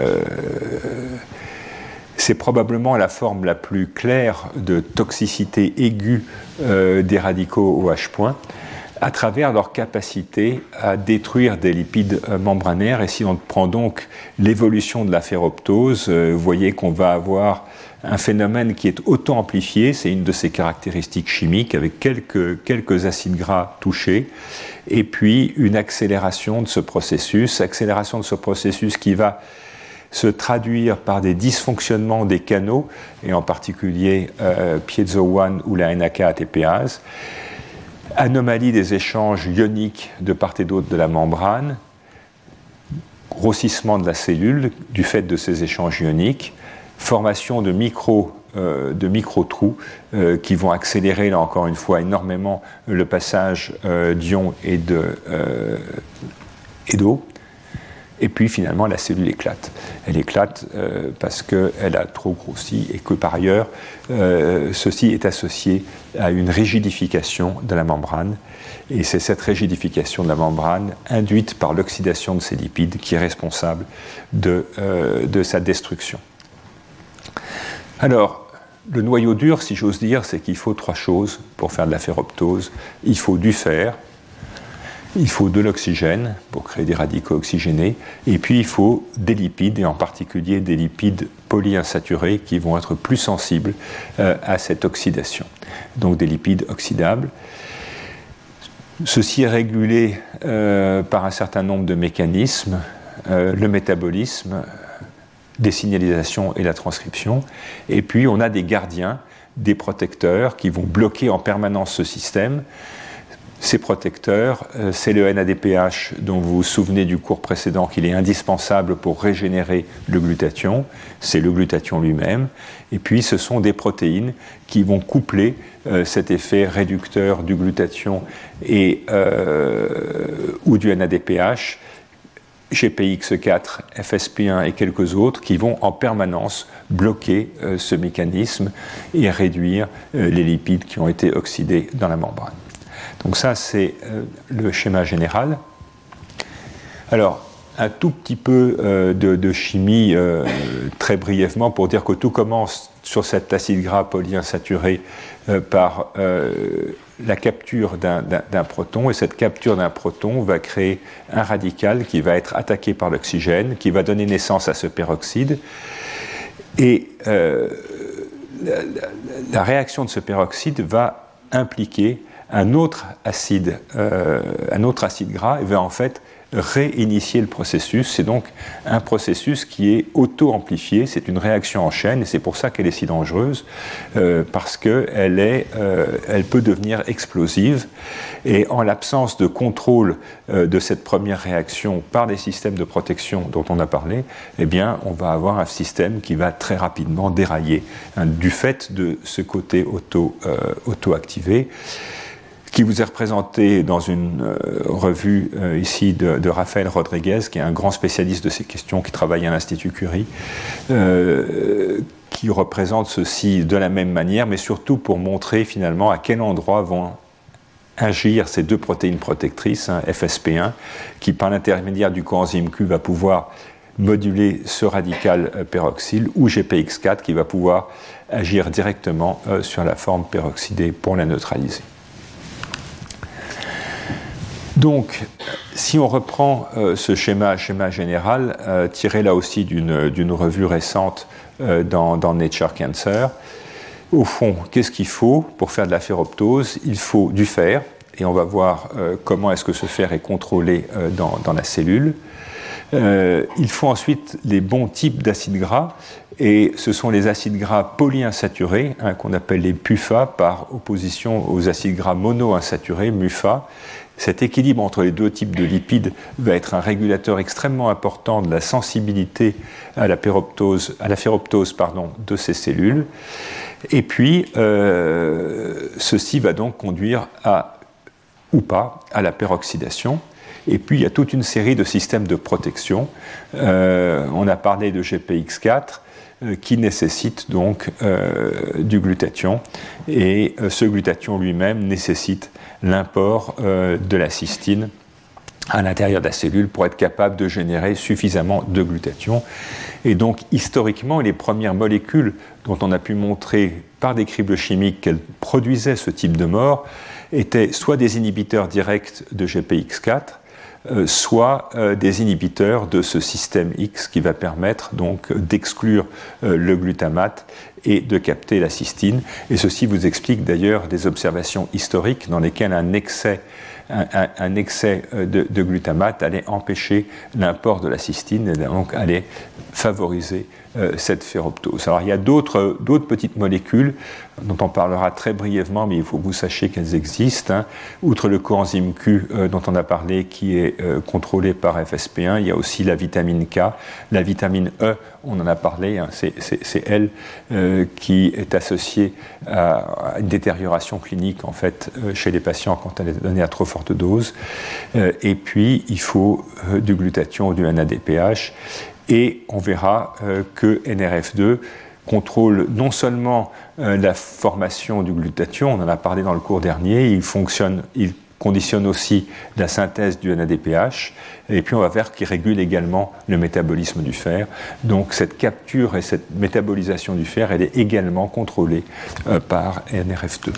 Speaker 2: c'est probablement la forme la plus claire de toxicité aiguë des radicaux OH-, à travers leur capacité à détruire des lipides membranaires. Et si on prend donc l'évolution de la ferroptose, vous voyez qu'on va avoir un phénomène qui est auto-amplifié, c'est une de ses caractéristiques chimiques, avec quelques acides gras touchés, et puis une accélération de ce processus qui va se traduire par des dysfonctionnements des canaux, et en particulier piezo-1 ou la NAK-ATPase, anomalie des échanges ioniques de part et d'autre de la membrane, grossissement de la cellule du fait de ces échanges ioniques, formation de micro-trous qui vont accélérer, là encore une fois, énormément le passage d'ions et d'eau. Et puis finalement, la cellule éclate. Elle éclate parce qu'elle a trop grossi et que par ailleurs, ceci est associé à une rigidification de la membrane. Et c'est cette rigidification de la membrane induite par l'oxydation de ces lipides qui est responsable de sa destruction. Alors, le noyau dur, si j'ose dire, c'est qu'il faut trois choses pour faire de la ferroptose. Il faut du fer, il faut de l'oxygène pour créer des radicaux oxygénés, et puis il faut des lipides, et en particulier des lipides polyinsaturés qui vont être plus sensibles à cette oxydation. Donc des lipides oxydables. Ceci est régulé par un certain nombre de mécanismes, le métabolisme, des signalisations et la transcription, et puis on a des gardiens, des protecteurs qui vont bloquer en permanence ce système. Ces protecteurs, c'est le NADPH dont vous vous souvenez du cours précédent qu'il est indispensable pour régénérer le glutathion, c'est le glutathion lui-même, et puis ce sont des protéines qui vont coupler cet effet réducteur du glutathion ou du NADPH, GPX4, FSP1 et quelques autres qui vont en permanence bloquer ce mécanisme et réduire les lipides qui ont été oxydés dans la membrane. Donc ça, c'est le schéma général. Alors, un tout petit peu de chimie, très brièvement, pour dire que tout commence sur cet acide gras polyinsaturé par la capture d'un proton, et cette capture d'un proton va créer un radical qui va être attaqué par l'oxygène, qui va donner naissance à ce peroxyde. Et la réaction de ce peroxyde va impliquer un autre acide gras et va en fait réinitier le processus. C'est donc un processus qui est auto-amplifié, c'est une réaction en chaîne, et c'est pour ça qu'elle est si dangereuse, parce qu'elle peut devenir explosive, et en l'absence de contrôle de cette première réaction par les systèmes de protection dont on a parlé, eh bien, on va avoir un système qui va très rapidement dérailler, du fait de ce côté auto-activé. qui vous est représenté dans une revue ici de Rafael Rodriguez, qui est un grand spécialiste de ces questions, qui travaille à l'Institut Curie, qui représente ceci de la même manière, mais surtout pour montrer finalement à quel endroit vont agir ces deux protéines protectrices, FSP1, qui par l'intermédiaire du coenzyme Q va pouvoir moduler ce radical peroxyle, ou GPX4 qui va pouvoir agir directement sur la forme peroxydée pour la neutraliser. Donc, si on reprend ce schéma général, tiré là aussi d'une revue récente dans Nature Cancer, au fond, qu'est-ce qu'il faut pour faire de la ferroptose? Il faut du fer, et on va voir comment est-ce que ce fer est contrôlé dans la cellule. Il faut ensuite les bons types d'acides gras, et ce sont les acides gras polyinsaturés, qu'on appelle les PUFA, par opposition aux acides gras monoinsaturés, MUFA. Cet équilibre entre les deux types de lipides va être un régulateur extrêmement important de la sensibilité à la ferroptose de ces cellules. Et puis, ceci va donc conduire ou pas à la peroxydation. Et puis, il y a toute une série de systèmes de protection. On a parlé de GPX4, qui nécessite donc du glutathion. Et ce glutathion lui-même nécessite l'import de la cystine à l'intérieur de la cellule pour être capable de générer suffisamment de glutathion. Et donc, historiquement, les premières molécules dont on a pu montrer par des cribles chimiques qu'elles produisaient ce type de mort étaient soit des inhibiteurs directs de GPX4, soit des inhibiteurs de ce système X qui va permettre donc d'exclure le glutamate et de capter la cystine. Et ceci vous explique d'ailleurs des observations historiques dans lesquelles un excès de glutamate allait empêcher l'import de la cystine et donc allait favoriser cette ferroptose. Alors il y a d'autres petites molécules dont on parlera très brièvement, mais il faut que vous sachiez qu'elles existent. Outre le coenzyme Q dont on a parlé, qui est contrôlé par FSP1, il y a aussi la vitamine K, la vitamine E, on en a parlé, c'est elle qui est associée à une détérioration clinique en fait chez les patients quand elle est donnée à trop forte dose. Et puis il faut du glutathion ou du NADPH. Et on verra que NRF2 contrôle non seulement la formation du glutathion, on en a parlé dans le cours dernier, il conditionne aussi la synthèse du NADPH, et puis on va voir qu'il régule également le métabolisme du fer. Donc cette capture et cette métabolisation du fer, elle est également contrôlée par NRF2.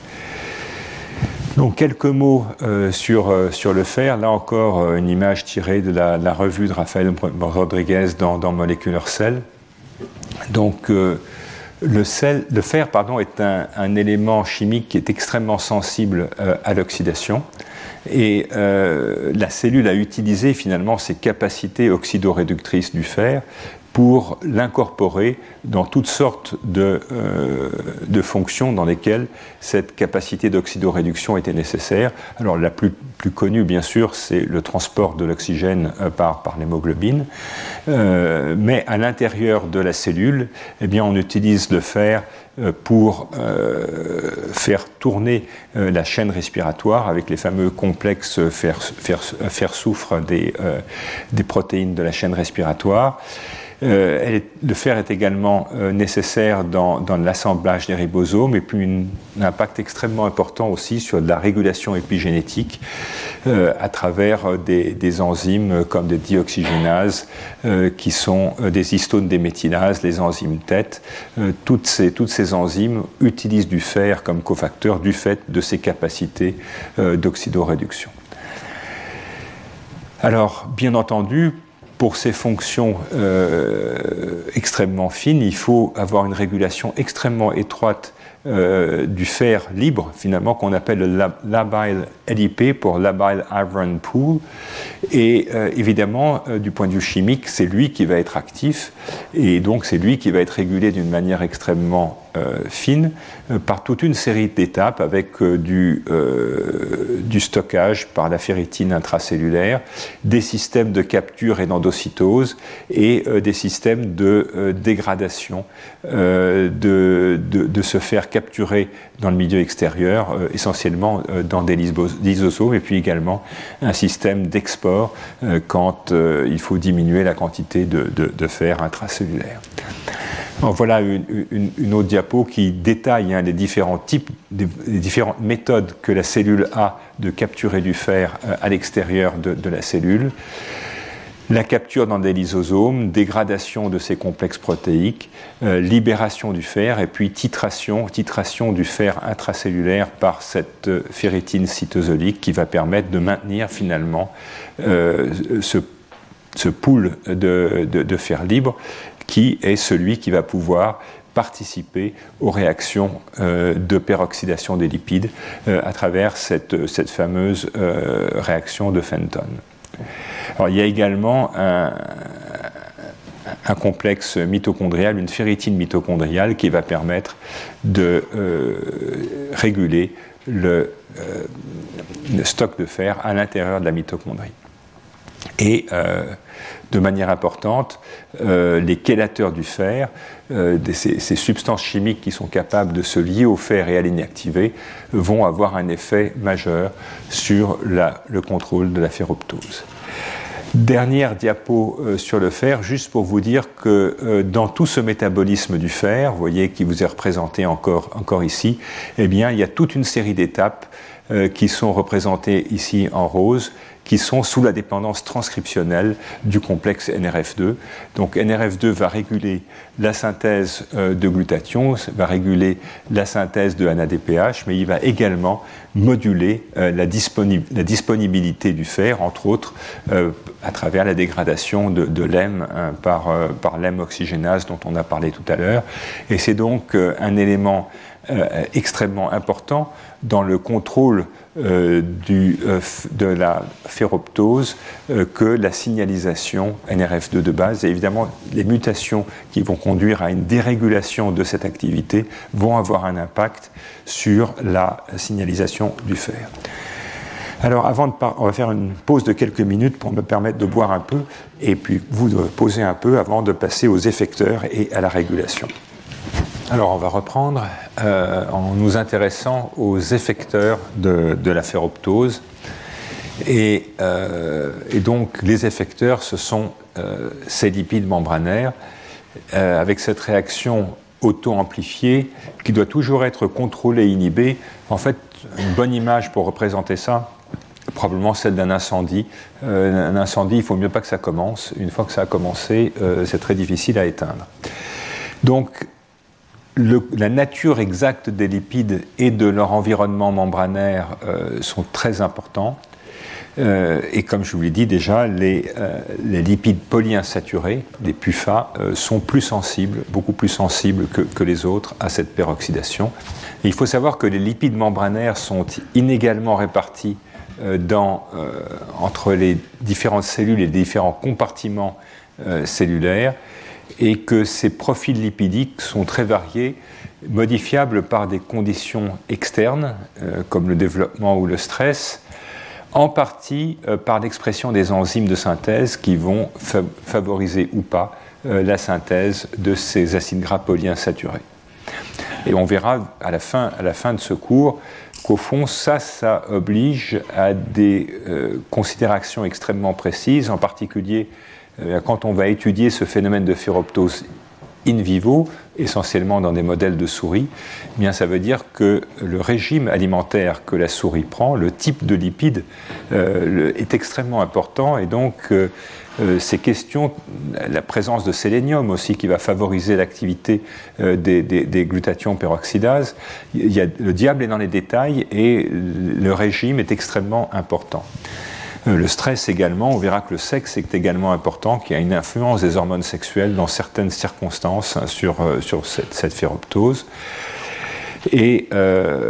Speaker 2: Donc quelques mots sur le fer. Là encore, une image tirée de la revue de Rafael Rodriguez dans Molecular Cell. Donc le fer est un élément chimique qui est extrêmement sensible à l'oxydation. Et la cellule a utilisé finalement ses capacités oxydoréductrices du fer pour l'incorporer dans toutes sortes de fonctions dans lesquelles cette capacité d'oxydoréduction était nécessaire. Alors la plus connue, bien sûr, c'est le transport de l'oxygène par l'hémoglobine. Mais à l'intérieur de la cellule, eh bien, on utilise le fer pour faire tourner la chaîne respiratoire avec les fameux complexes fer-soufre des protéines de la chaîne respiratoire. Le fer est également nécessaire dans l'assemblage des ribosomes et puis un impact extrêmement important aussi sur la régulation épigénétique à travers des enzymes comme des dioxygénases qui sont des histones déméthylases, les enzymes TET. Toutes ces enzymes utilisent du fer comme cofacteur du fait de ses capacités d'oxydoréduction. Alors, bien entendu, pour ces fonctions extrêmement fines, il faut avoir une régulation extrêmement étroite du fer libre, finalement, qu'on appelle le labile LIP pour labile iron pool. Et évidemment, du point de vue chimique, c'est lui qui va être actif, et donc c'est lui qui va être régulé d'une manière extrêmement fine par toute une série d'étapes avec du stockage par la ferritine intracellulaire, des systèmes de capture et d'endocytose et des systèmes de dégradation de ce fer capturé dans le milieu extérieur, essentiellement dans des lysosomes, et puis également un système d'export quand il faut diminuer la quantité de fer intracellulaire. Alors voilà une autre diapo qui détaille les différents types, les différentes méthodes que la cellule a de capturer du fer à l'extérieur de la cellule. La capture dans des lysosomes, dégradation de ces complexes protéiques, libération du fer et puis titration du fer intracellulaire par cette ferritine cytosolique qui va permettre de maintenir finalement ce pool de fer libre qui est celui qui va pouvoir participer aux réactions de peroxydation des lipides à travers cette fameuse réaction de Fenton. Alors, il y a également un complexe mitochondrial, une ferritine mitochondriale qui va permettre de réguler le stock de fer à l'intérieur de la mitochondrie. Et de manière importante, les chélateurs du fer, ces substances chimiques qui sont capables de se lier au fer et à l'inactiver, vont avoir un effet majeur sur le contrôle de la ferroptose. Dernière diapo sur le fer, juste pour vous dire que dans tout ce métabolisme du fer, vous voyez qui vous est représenté encore ici, eh bien, il y a toute une série d'étapes qui sont représentées ici en rose, qui sont sous la dépendance transcriptionnelle du complexe NRF2. Donc NRF2 va réguler la synthèse de glutathion, va réguler la synthèse de NADPH, mais il va également moduler la disponibilité du fer, entre autres à travers la dégradation de l'hème par l'hème oxygénase dont on a parlé tout à l'heure. Et c'est donc un élément extrêmement important dans le contrôle de la ferroptose que la signalisation NRF2 de base. Et évidemment, les mutations qui vont conduire à une dérégulation de cette activité vont avoir un impact sur la signalisation du fer. Alors, on va faire une pause de quelques minutes pour me permettre de boire un peu et puis vous de poser un peu avant de passer aux effecteurs et à la régulation. Alors, on va reprendre en nous intéressant aux effecteurs de la ferroptose. Et donc, les effecteurs, ce sont ces lipides membranaires avec cette réaction auto-amplifiée qui doit toujours être contrôlée et inhibée. En fait, une bonne image pour représenter ça, probablement celle d'un incendie. Un incendie, il ne faut mieux pas que ça commence. Une fois que ça a commencé, c'est très difficile à éteindre. Donc, la nature exacte des lipides et de leur environnement membranaire sont très importants. Et comme je vous l'ai dit déjà, les lipides polyinsaturés, les PUFA, sont plus sensibles, beaucoup plus sensibles que les autres à cette peroxydation. Et il faut savoir que les lipides membranaires sont inégalement répartis entre les différentes cellules et les différents compartiments cellulaires, et que ces profils lipidiques sont très variés, modifiables par des conditions externes, comme le développement ou le stress, en partie par l'expression des enzymes de synthèse qui vont favoriser ou pas la synthèse de ces acides gras polyinsaturés. Et on verra à la fin de ce cours qu'au fond, ça oblige à des considérations extrêmement précises, en particulier quand on va étudier ce phénomène de ferroptose in vivo, essentiellement dans des modèles de souris, eh bien ça veut dire que le régime alimentaire que la souris prend, le type de lipides, est extrêmement important, et donc ces questions, la présence de sélénium aussi qui va favoriser l'activité des glutathions peroxydases, le diable est dans les détails et le régime est extrêmement important. Le stress également, on verra que le sexe est également important, qu'il y a une influence des hormones sexuelles dans certaines circonstances sur cette ferroptose. Et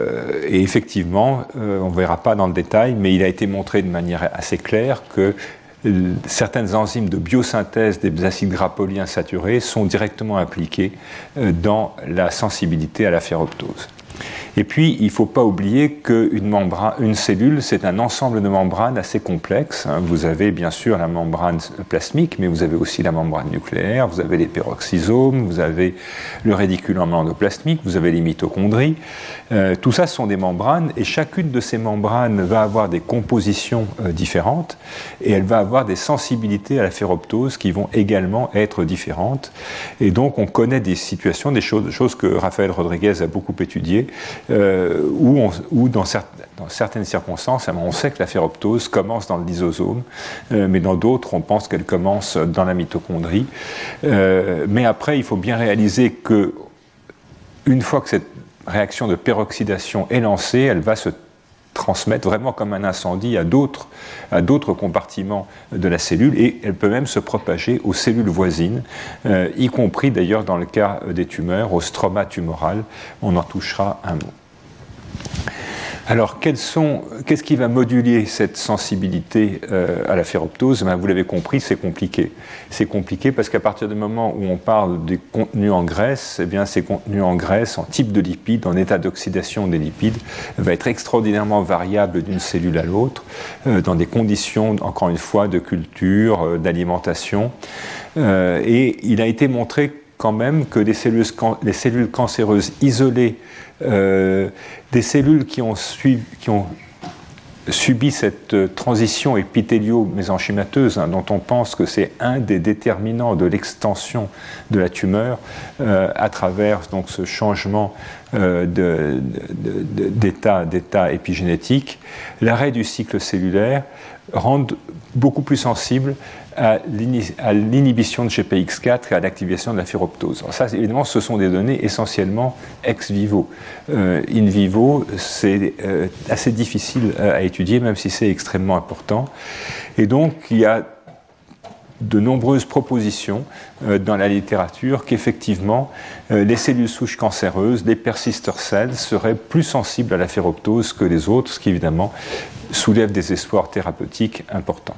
Speaker 2: effectivement, on ne verra pas dans le détail, mais il a été montré de manière assez claire que certaines enzymes de biosynthèse des acides gras polyinsaturés sont directement impliquées dans la sensibilité à la ferroptose. Et puis, il ne faut pas oublier qu'une cellule, c'est un ensemble de membranes assez complexe. Vous avez bien sûr la membrane plasmique, mais vous avez aussi la membrane nucléaire, vous avez les peroxysomes, vous avez le réticulum endoplasmique, vous avez les mitochondries. Tout ça sont des membranes, et chacune de ces membranes va avoir des compositions différentes, et elle va avoir des sensibilités à la ferroptose qui vont également être différentes. Et donc, on connaît des situations, des choses que Rafael Rodriguez a beaucoup étudiées, où dans certaines circonstances, on sait que la ferroptose commence dans le lysosome, mais dans d'autres, on pense qu'elle commence dans la mitochondrie. Mais après, il faut bien réaliser qu'une fois que cette réaction de peroxydation est lancée, elle va se transmettre vraiment comme un incendie à d'autres compartiments de la cellule, et elle peut même se propager aux cellules voisines, y compris d'ailleurs dans le cas des tumeurs, au stroma tumoral. On en touchera un mot. Alors, qu'est-ce qui va moduler cette sensibilité à la ferroptose? Vous l'avez compris, c'est compliqué. C'est compliqué parce qu'à partir du moment où on parle des contenus en graisse, eh bien, ces contenus en graisse, en type de lipides, en état d'oxydation des lipides, va être extraordinairement variable d'une cellule à l'autre, dans des conditions, encore une fois, de culture, d'alimentation. Et il a été montré quand même que les cellules cancéreuses isolées, des cellules qui ont subi cette transition épithélio-mésenchymateuse, dont on pense que c'est un des déterminants de l'extension de la tumeur à travers donc, ce changement d'état épigénétique, l'arrêt du cycle cellulaire rendent beaucoup plus sensibles à l'inhibition de GPX4 et à l'activation de la ferroptose. Alors ça, évidemment, ce sont des données essentiellement ex vivo. In vivo, c'est assez difficile à étudier, même si c'est extrêmement important. Et donc, il y a de nombreuses propositions dans la littérature qu'effectivement, les cellules souches cancéreuses, les persister cells, seraient plus sensibles à la ferroptose que les autres, ce qui évidemment soulève des espoirs thérapeutiques importants.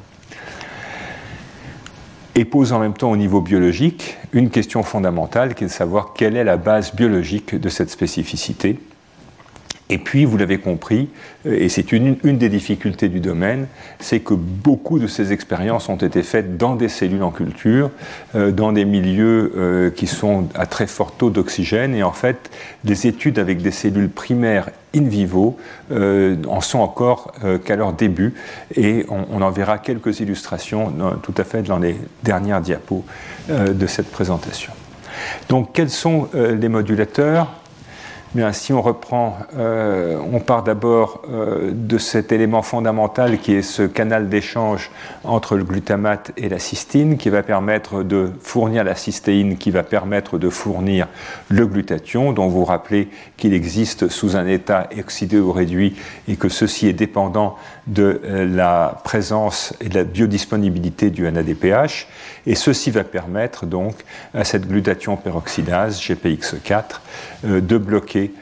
Speaker 2: Et pose en même temps au niveau biologique une question fondamentale qui est de savoir quelle est la base biologique de cette spécificité. Et puis, vous l'avez compris, et c'est une des difficultés du domaine, c'est que beaucoup de ces expériences ont été faites dans des cellules en culture, dans des milieux qui sont à très fort taux d'oxygène, et en fait, les études avec des cellules primaires in vivo en sont encore qu'à leur début, et on en verra quelques illustrations tout à fait dans les dernières diapos de cette présentation. Donc, quels sont les modulateurs ? Bien, si on reprend, on part d'abord de cet élément fondamental qui est ce canal d'échange entre le glutamate et la cystine qui va permettre de fournir la cystéine, qui va permettre de fournir le glutathion, dont vous vous rappelez qu'il existe sous un état oxydé ou réduit et que ceci est dépendant de la présence et de la biodisponibilité du NADPH. Et ceci va permettre donc à cette glutathion peroxydase, GPX4, de bloquer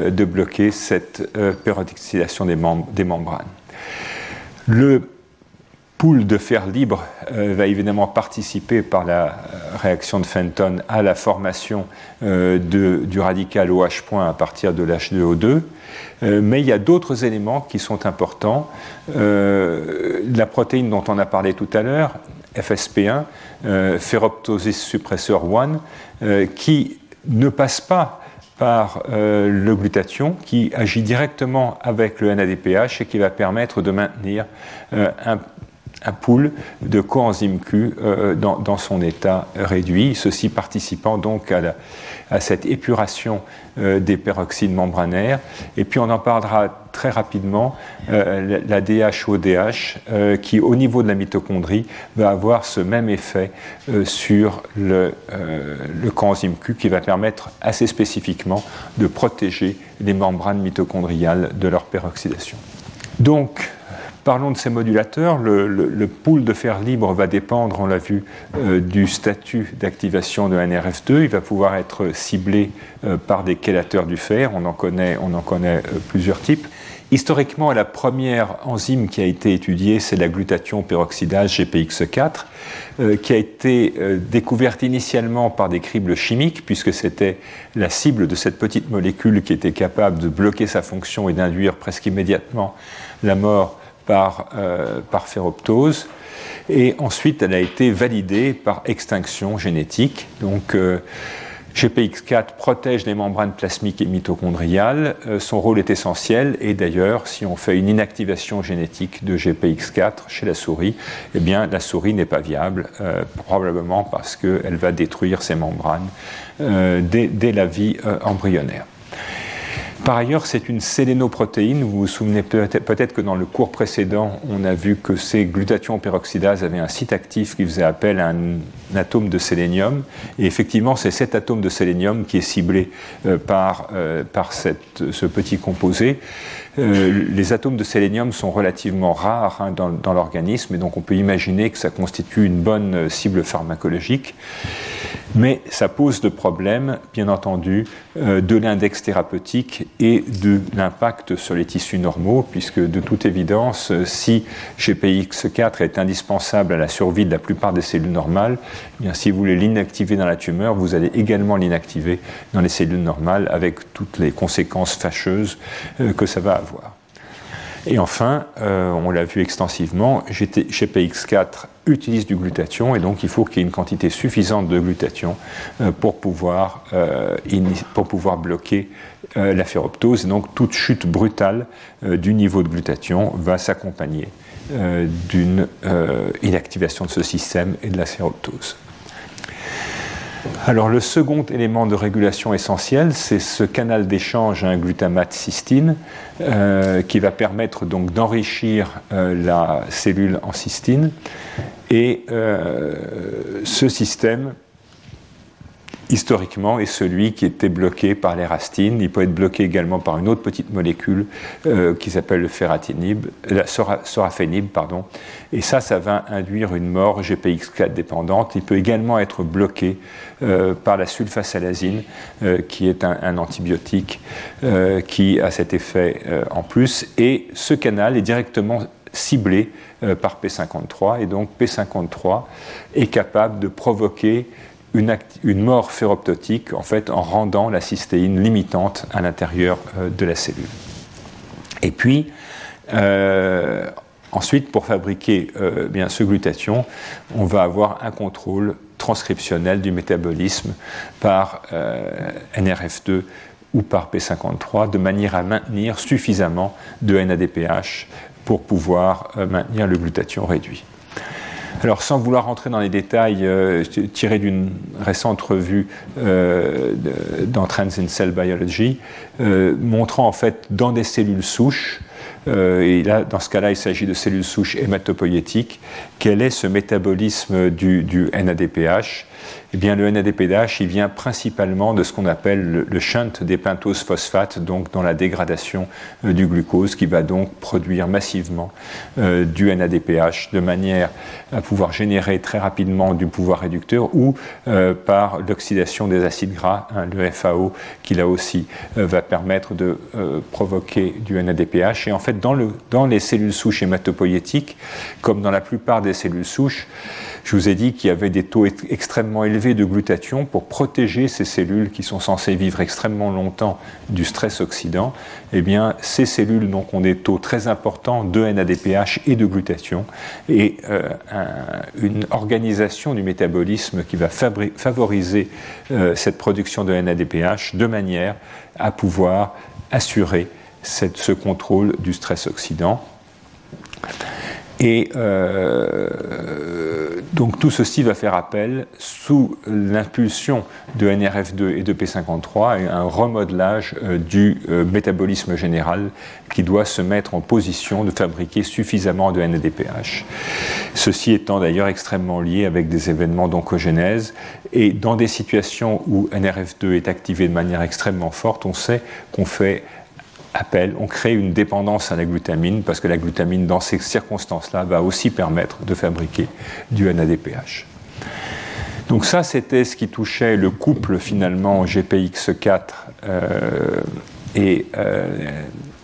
Speaker 2: cette peroxydation des membranes. Le pool de fer libre va évidemment participer par la réaction de Fenton à la formation du radical OH- à partir de l'H2O2. Mais il y a d'autres éléments qui sont importants. La protéine dont on a parlé tout à l'heure, FSP1, Ferroptosis suppressor 1, qui ne passe pas par le glutathion, qui agit directement avec le NADPH et qui va permettre de maintenir un pool de coenzyme Q dans son état réduit, ceci participant donc à cette épuration des peroxydes membranaires. Et puis on en parlera très rapidement, la DHODH, qui au niveau de la mitochondrie va avoir ce même effet sur le coenzyme Q, qui va permettre assez spécifiquement de protéger les membranes mitochondriales de leur peroxydation. Donc, parlons de ces modulateurs. Le pool de fer libre va dépendre, on l'a vu, du statut d'activation de NRF2. Il va pouvoir être ciblé par des chélateurs du fer. On en connaît plusieurs types. Historiquement, la première enzyme qui a été étudiée, c'est la glutathion peroxydase GPX4, qui a été découverte initialement par des cribles chimiques, puisque c'était la cible de cette petite molécule qui était capable de bloquer sa fonction et d'induire presque immédiatement la mort par ferroptose. Et ensuite, elle a été validée par extinction génétique. Donc, GPX4 protège les membranes plasmiques et mitochondriales. Son rôle est essentiel. Et d'ailleurs, si on fait une inactivation génétique de GPX4 chez la souris, eh bien, la souris n'est pas viable, probablement parce qu'elle va détruire ses membranes dès la vie embryonnaire. Par ailleurs, c'est une sélénoprotéine. Vous vous souvenez peut-être que dans le cours précédent, on a vu que ces glutathions peroxydases avaient un site actif qui faisait appel à un atome de sélénium. Et effectivement, c'est cet atome de sélénium qui est ciblé par ce petit composé. Les atomes de sélénium sont relativement rares dans l'organisme, et donc on peut imaginer que ça constitue une bonne cible pharmacologique. Mais ça pose de problèmes, bien entendu, de l'index thérapeutique et de l'impact sur les tissus normaux, puisque de toute évidence, si GPX4 est indispensable à la survie de la plupart des cellules normales, eh bien, si vous voulez l'inactiver dans la tumeur, vous allez également l'inactiver dans les cellules normales, avec toutes les conséquences fâcheuses que ça va avoir. Et enfin, on l'a vu extensivement, GPX4 utilise du glutathion, et donc il faut qu'il y ait une quantité suffisante de glutathion pour pouvoir bloquer la ferroptose. Et donc toute chute brutale du niveau de glutathion va s'accompagner d'une inactivation de ce système et de la ferroptose. Alors le second élément de régulation essentiel, c'est ce canal d'échange glutamate-cystine qui va permettre donc d'enrichir la cellule en cystine. Et ce système, historiquement, est celui qui était bloqué par l'érastine. Il peut être bloqué également par une autre petite molécule qui s'appelle le sorafénib, pardon. Et ça va induire une mort GPX4 dépendante. Il peut également être bloqué par la sulfasalazine, qui est un antibiotique qui a cet effet en plus. Et ce canal est directement ciblé par P53. Et donc P53 est capable de provoquer une mort ferroptotique, en fait, en rendant la cystéine limitante à l'intérieur de la cellule. Et puis, ensuite, pour fabriquer bien ce glutathion, on va avoir un contrôle transcriptionnel du métabolisme par NRF2 ou par P53, de manière à maintenir suffisamment de NADPH pour pouvoir maintenir le glutathion réduit. Alors, sans vouloir rentrer dans les détails, tiré d'une récente revue dans Trends in Cell Biology, montrant en fait dans des cellules souches, et là, dans ce cas-là, il s'agit de cellules souches hématopoïétiques, quel est ce métabolisme du NADPH. Eh bien, le NADPH, il vient principalement de ce qu'on appelle le shunt des pentoses phosphates, donc dans la dégradation du glucose, qui va donc produire massivement du NADPH de manière à pouvoir générer très rapidement du pouvoir réducteur, ou par l'oxydation des acides gras, le FAO, qui là aussi va permettre de provoquer du NADPH. Et en fait, dans les cellules souches hématopoïétiques, comme dans la plupart des cellules souches, je vous ai dit qu'il y avait des taux extrêmement élevés de glutathion pour protéger ces cellules qui sont censées vivre extrêmement longtemps du stress oxydant. Eh bien, ces cellules donc, ont des taux très importants de NADPH et de glutathion, et une organisation du métabolisme qui va favoriser cette production de NADPH de manière à pouvoir assurer ce contrôle du stress oxydant. Et donc tout ceci va faire appel, sous l'impulsion de NRF2 et de P53, à un remodelage du métabolisme général qui doit se mettre en position de fabriquer suffisamment de NADPH. Ceci étant d'ailleurs extrêmement lié avec des événements d'oncogénèse, et dans des situations où NRF2 est activé de manière extrêmement forte, on sait qu'on on crée une dépendance à la glutamine, parce que la glutamine, dans ces circonstances-là, va aussi permettre de fabriquer du NADPH. Donc ça, c'était ce qui touchait le couple, finalement, GPX4 et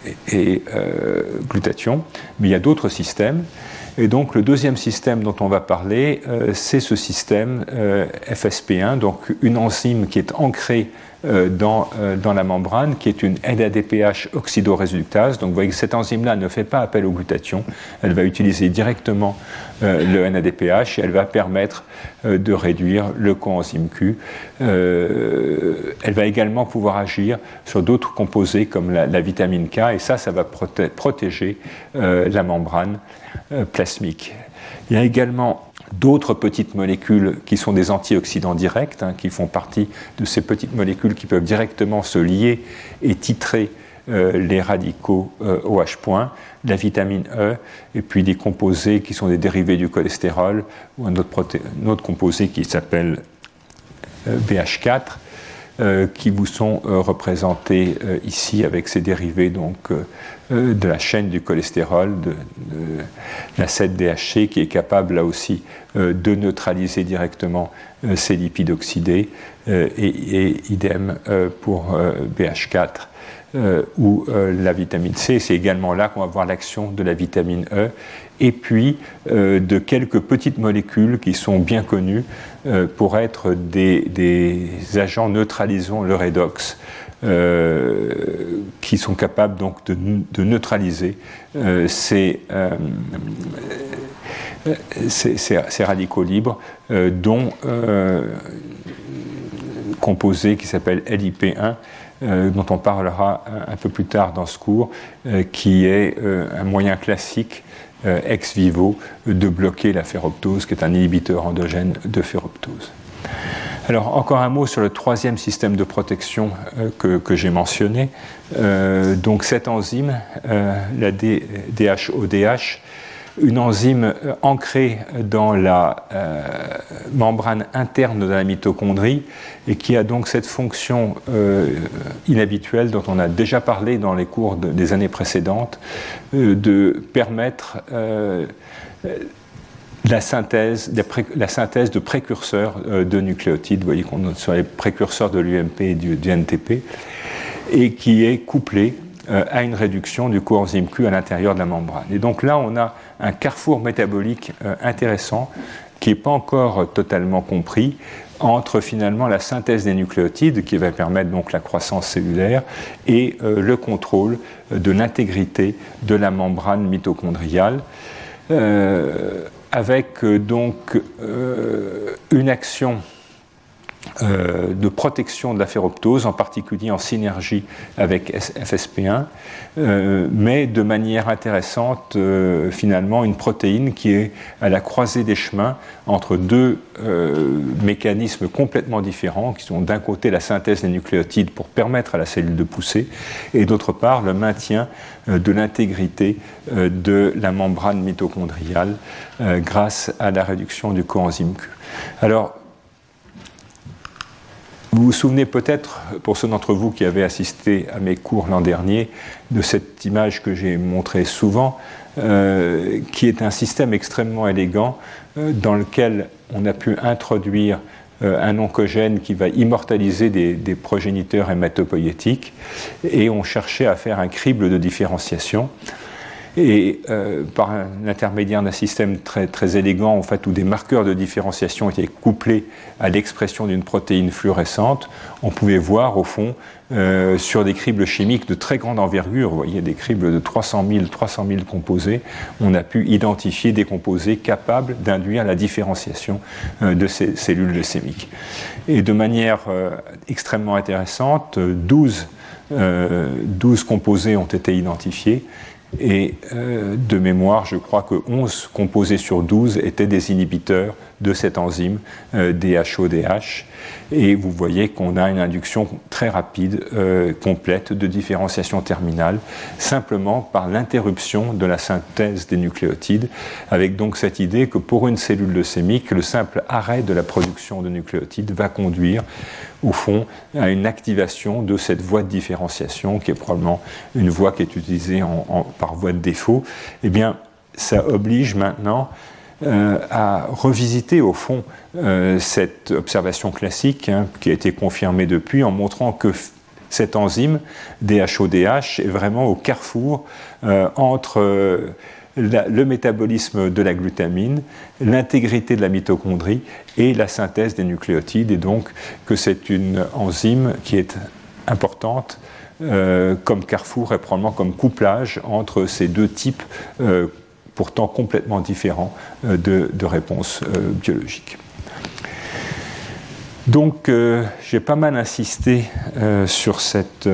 Speaker 2: glutathion, mais il y a d'autres systèmes. Et donc le deuxième système dont on va parler, c'est ce système FSP1, donc une enzyme qui est ancrée dans la membrane, qui est une NADPH oxydoréductase. Donc vous voyez que cette enzyme-là ne fait pas appel au glutathion, elle va utiliser directement le NADPH et elle va permettre de réduire le coenzyme Q. Elle va également pouvoir agir sur d'autres composés comme la vitamine K, et ça va protéger la membrane plasmique. Il y a également d'autres petites molécules qui sont des antioxydants directs, qui font partie de ces petites molécules qui peuvent directement se lier et titrer les radicaux OH-, la vitamine E, et puis des composés qui sont des dérivés du cholestérol, ou un autre composé qui s'appelle BH4, qui vous sont représentés ici avec ces dérivés donc, de la chaîne du cholestérol, de la 7-DHC, qui est capable là aussi de neutraliser directement ces lipides oxydés, et idem pour BH4 ou la vitamine C. C'est également là qu'on va voir l'action de la vitamine E, et puis de quelques petites molécules qui sont bien connues pour être des agents neutralisant le redox, qui sont capables donc de neutraliser ces radicaux libres, dont composé qui s'appelle LIP1, dont on parlera un peu plus tard dans ce cours, qui est un moyen classique ex vivo de bloquer la ferroptose, qui est un inhibiteur endogène de ferroptose. Alors, encore un mot sur le troisième système de protection que j'ai mentionné. Donc, cette enzyme, la DHODH, une enzyme ancrée dans la membrane interne de la mitochondrie et qui a donc cette fonction inhabituelle dont on a déjà parlé dans les cours des années précédentes, de permettre la synthèse de précurseurs de nucléotides. Vous voyez qu'on est sur les précurseurs de l'UMP et du NTP, et qui est couplé à une réduction du coenzyme Q à l'intérieur de la membrane. Et donc là, on a un carrefour métabolique intéressant qui n'est pas encore totalement compris entre finalement la synthèse des nucléotides, qui va permettre donc la croissance cellulaire, et le contrôle de l'intégrité de la membrane mitochondriale, avec donc une action de protection de la ferroptose, en particulier en synergie avec FSP1, mais de manière intéressante, finalement, une protéine qui est à la croisée des chemins entre deux mécanismes complètement différents, qui sont d'un côté la synthèse des nucléotides pour permettre à la cellule de pousser, et d'autre part le maintien de l'intégrité de la membrane mitochondriale grâce à la réduction du coenzyme Q. Alors, vous vous souvenez peut-être, pour ceux d'entre vous qui avaient assisté à mes cours l'an dernier, de cette image que j'ai montrée souvent, qui est un système extrêmement élégant dans lequel on a pu introduire un oncogène qui va immortaliser des progéniteurs hématopoïétiques, et on cherchait à faire un crible de différenciation. Et par l'intermédiaire d'un système très, très élégant, en fait, où des marqueurs de différenciation étaient couplés à l'expression d'une protéine fluorescente, on pouvait voir, au fond, sur des cribles chimiques de très grande envergure, vous voyez, des cribles de 300 000 composés, on a pu identifier des composés capables d'induire la différenciation de ces cellules leucémiques. Et de manière extrêmement intéressante, 12 composés ont été identifiés. Et de mémoire, je crois que 11 composés sur 12 étaient des inhibiteurs de cette enzyme DHODH. Et vous voyez qu'on a une induction très rapide, complète de différenciation terminale, simplement par l'interruption de la synthèse des nucléotides, avec donc cette idée que pour une cellule leucémique, le simple arrêt de la production de nucléotides va conduire au fond, à une activation de cette voie de différenciation, qui est probablement une voie qui est utilisée par voie de défaut. Eh bien, ça oblige maintenant à revisiter, au fond, cette observation classique, qui a été confirmée depuis, en montrant que Cette enzyme, DHODH, est vraiment au carrefour entre le métabolisme de la glutamine, l'intégrité de la mitochondrie et la synthèse des nucléotides, et donc que c'est une enzyme qui est importante comme carrefour et probablement comme couplage entre ces deux types pourtant complètement différents de réponses biologiques. Donc j'ai pas mal insisté sur cette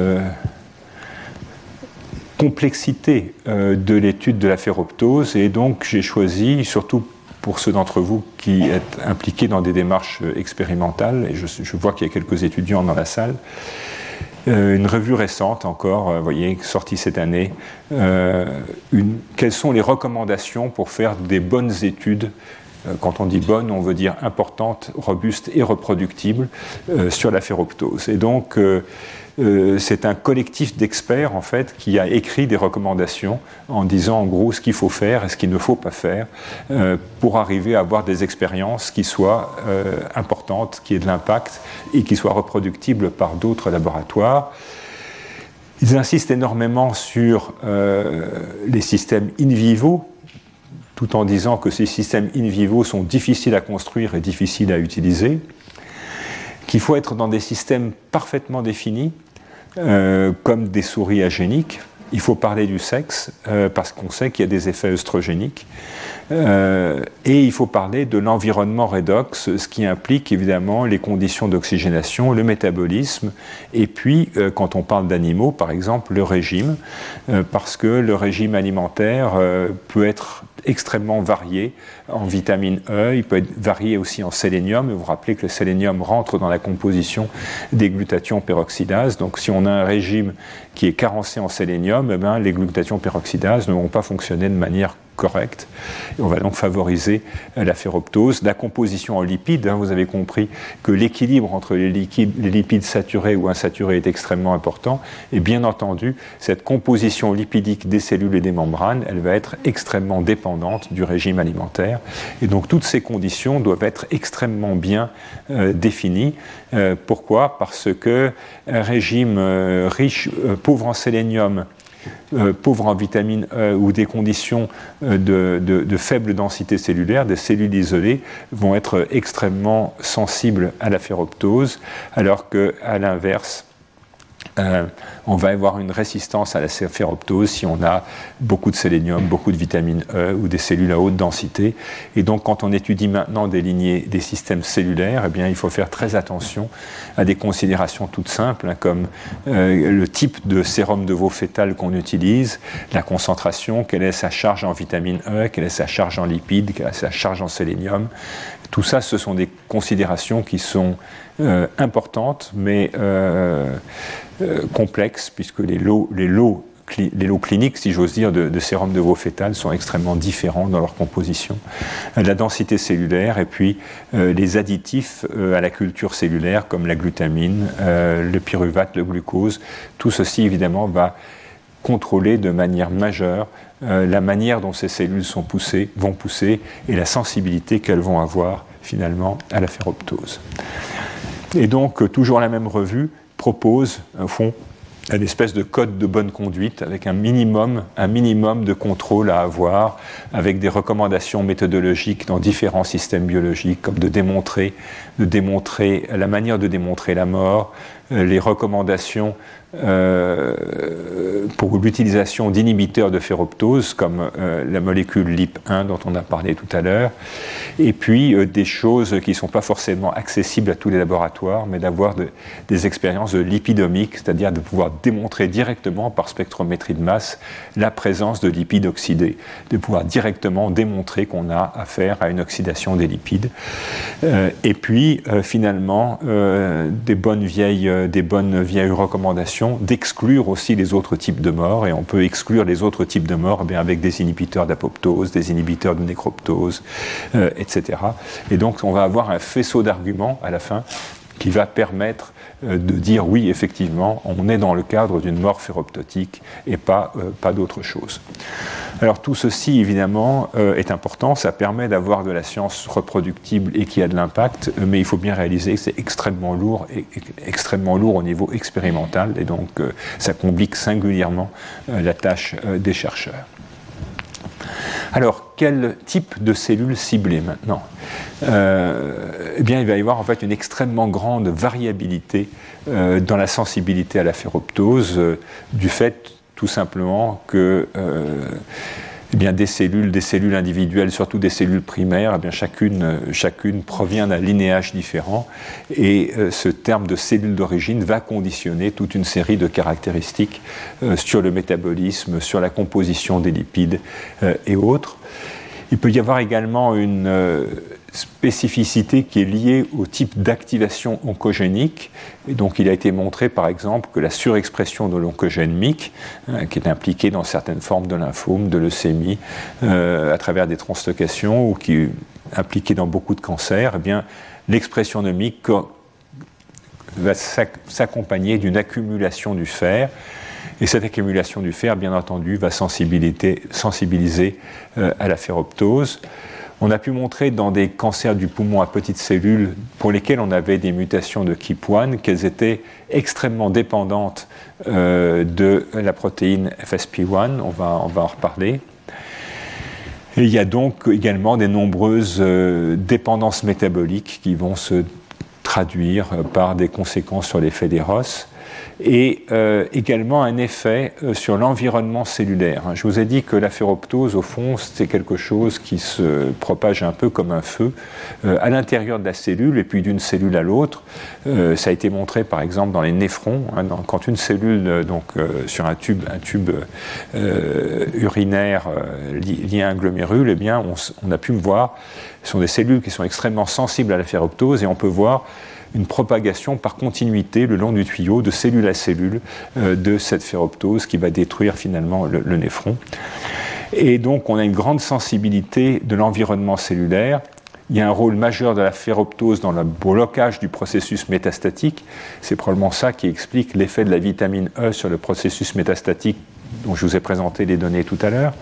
Speaker 2: complexité de l'étude de la ferroptose, et donc j'ai choisi, surtout pour ceux d'entre vous qui êtes impliqués dans des démarches expérimentales, et je vois qu'il y a quelques étudiants dans la salle, une revue récente encore, vous voyez, sortie cette année, quelles sont les recommandations pour faire des bonnes études. Quand on dit bonne, on veut dire importante, robuste et reproductible sur la ferroptose. Et donc, c'est un collectif d'experts, en fait, qui a écrit des recommandations en disant, en gros, ce qu'il faut faire et ce qu'il ne faut pas faire pour arriver à avoir des expériences qui soient importantes, qui aient de l'impact et qui soient reproductibles par d'autres laboratoires. Ils insistent énormément sur les systèmes in vivo, tout en disant que ces systèmes in vivo sont difficiles à construire et difficiles à utiliser, qu'il faut être dans des systèmes parfaitement définis, comme des souris agéniques. Il faut parler du sexe, parce qu'on sait qu'il y a des effets œstrogéniques, et il faut parler de l'environnement redox, ce qui implique évidemment les conditions d'oxygénation, le métabolisme, et puis quand on parle d'animaux, par exemple, le régime, parce que le régime alimentaire peut être extrêmement varié en vitamine E, il peut être varié aussi en sélénium. Vous vous rappelez que le sélénium rentre dans la composition des glutathions peroxydases. Donc si on a un régime qui est carencé en sélénium, eh bien, les glutathions peroxydases ne vont pas fonctionner de manière correcte. Et on va donc favoriser la ferroptose. La composition en lipides, vous avez compris que l'équilibre entre les lipides saturés ou insaturés est extrêmement important. Et bien entendu, cette composition lipidique des cellules et des membranes, elle va être extrêmement dépendante du régime alimentaire. Et donc toutes ces conditions doivent être extrêmement bien définies. Pourquoi ? Parce qu'un régime riche, pauvre en sélénium, pauvres en vitamine E ou des conditions de faible densité cellulaire, des cellules isolées vont être extrêmement sensibles à la ferroptose, alors qu'à l'inverse, on va avoir une résistance à la ferroptose si on a beaucoup de sélénium, beaucoup de vitamine E ou des cellules à haute densité. Et donc, quand on étudie maintenant des lignées, des systèmes cellulaires, eh bien, il faut faire très attention à des considérations toutes simples, comme le type de sérum de veau fœtal qu'on utilise, la concentration, quelle est sa charge en vitamine E, quelle est sa charge en lipides, quelle est sa charge en sélénium. Tout ça, ce sont des considérations qui sont importantes, mais complexes, puisque les lots cliniques, si j'ose dire, de sérum de veau fœtal sont extrêmement différents dans leur composition. La densité cellulaire et puis les additifs à la culture cellulaire, comme la glutamine, le pyruvate, le glucose, tout ceci, évidemment, va contrôler de manière majeure la manière dont ces cellules vont pousser et la sensibilité qu'elles vont avoir, finalement, à la ferroptose. Et donc, toujours la même revue propose, au fond, une espèce de code de bonne conduite avec un minimum de contrôle à avoir, avec des recommandations méthodologiques dans différents systèmes biologiques, comme de démontrer la manière de démontrer la mort, les recommandations pour l'utilisation d'inhibiteurs de ferroptose, comme la molécule LIP1 dont on a parlé tout à l'heure, et puis des choses qui ne sont pas forcément accessibles à tous les laboratoires, mais d'avoir des expériences de lipidomique, c'est-à-dire de pouvoir démontrer directement par spectrométrie de masse la présence de lipides oxydés, de pouvoir directement démontrer qu'on a affaire à une oxydation des lipides. Et puis, finalement, des bonnes vieilles recommandations d'exclure aussi les autres types de morts, et on peut exclure les autres types de morts avec des inhibiteurs d'apoptose, des inhibiteurs de nécroptose, etc. Et donc on va avoir un faisceau d'arguments à la fin qui va permettre de dire oui, effectivement, on est dans le cadre d'une mort phéroptotique et pas d'autre chose. Alors tout ceci, évidemment, est important, ça permet d'avoir de la science reproductible et qui a de l'impact, mais il faut bien réaliser que c'est extrêmement lourd au niveau expérimental, et donc ça complique singulièrement la tâche des chercheurs. Alors, quel type de cellules cibler maintenant ? Eh bien, il va y avoir en fait une extrêmement grande variabilité dans la sensibilité à la phéroptose, du fait tout simplement que eh bien, des cellules individuelles, surtout des cellules primaires, eh bien, chacune provient d'un linéage différent, et ce terme de cellule d'origine va conditionner toute une série de caractéristiques sur le métabolisme, sur la composition des lipides et autres. Il peut y avoir également une spécificité qui est liée au type d'activation oncogénique. Et donc il a été montré par exemple que la surexpression de l'oncogène MYC, qui est impliquée dans certaines formes de lymphome, de leucémie, à travers des translocations, ou qui est impliquée dans beaucoup de cancers, eh bien, l'expression de MYC va s'accompagner d'une accumulation du fer. Et cette accumulation du fer, bien entendu, va sensibiliser à la phéroptose. On a pu montrer dans des cancers du poumon à petites cellules pour lesquels on avait des mutations de KEAP1 qu'elles étaient extrêmement dépendantes de la protéine FSP1. On va en reparler. Et il y a donc également des nombreuses dépendances métaboliques qui vont se traduire par des conséquences sur l'effet des ROS. Et également un effet sur l'environnement cellulaire. Je vous ai dit que la phéroptose, au fond, c'est quelque chose qui se propage un peu comme un feu à l'intérieur de la cellule et puis d'une cellule à l'autre. Ça a été montré par exemple dans les néphrons, quand une cellule sur un tube urinaire lié à un glomérule, eh bien, on a pu voir, ce sont des cellules qui sont extrêmement sensibles à la phéroptose, et on peut voir une propagation par continuité le long du tuyau, de cellule à cellule, de cette phéroptose qui va détruire finalement le néphron. Et donc on a une grande sensibilité de l'environnement cellulaire. Il y a un rôle majeur de la phéroptose dans le blocage du processus métastatique. C'est probablement ça qui explique l'effet de la vitamine E sur le processus métastatique dont je vous ai présenté les données tout à l'heure.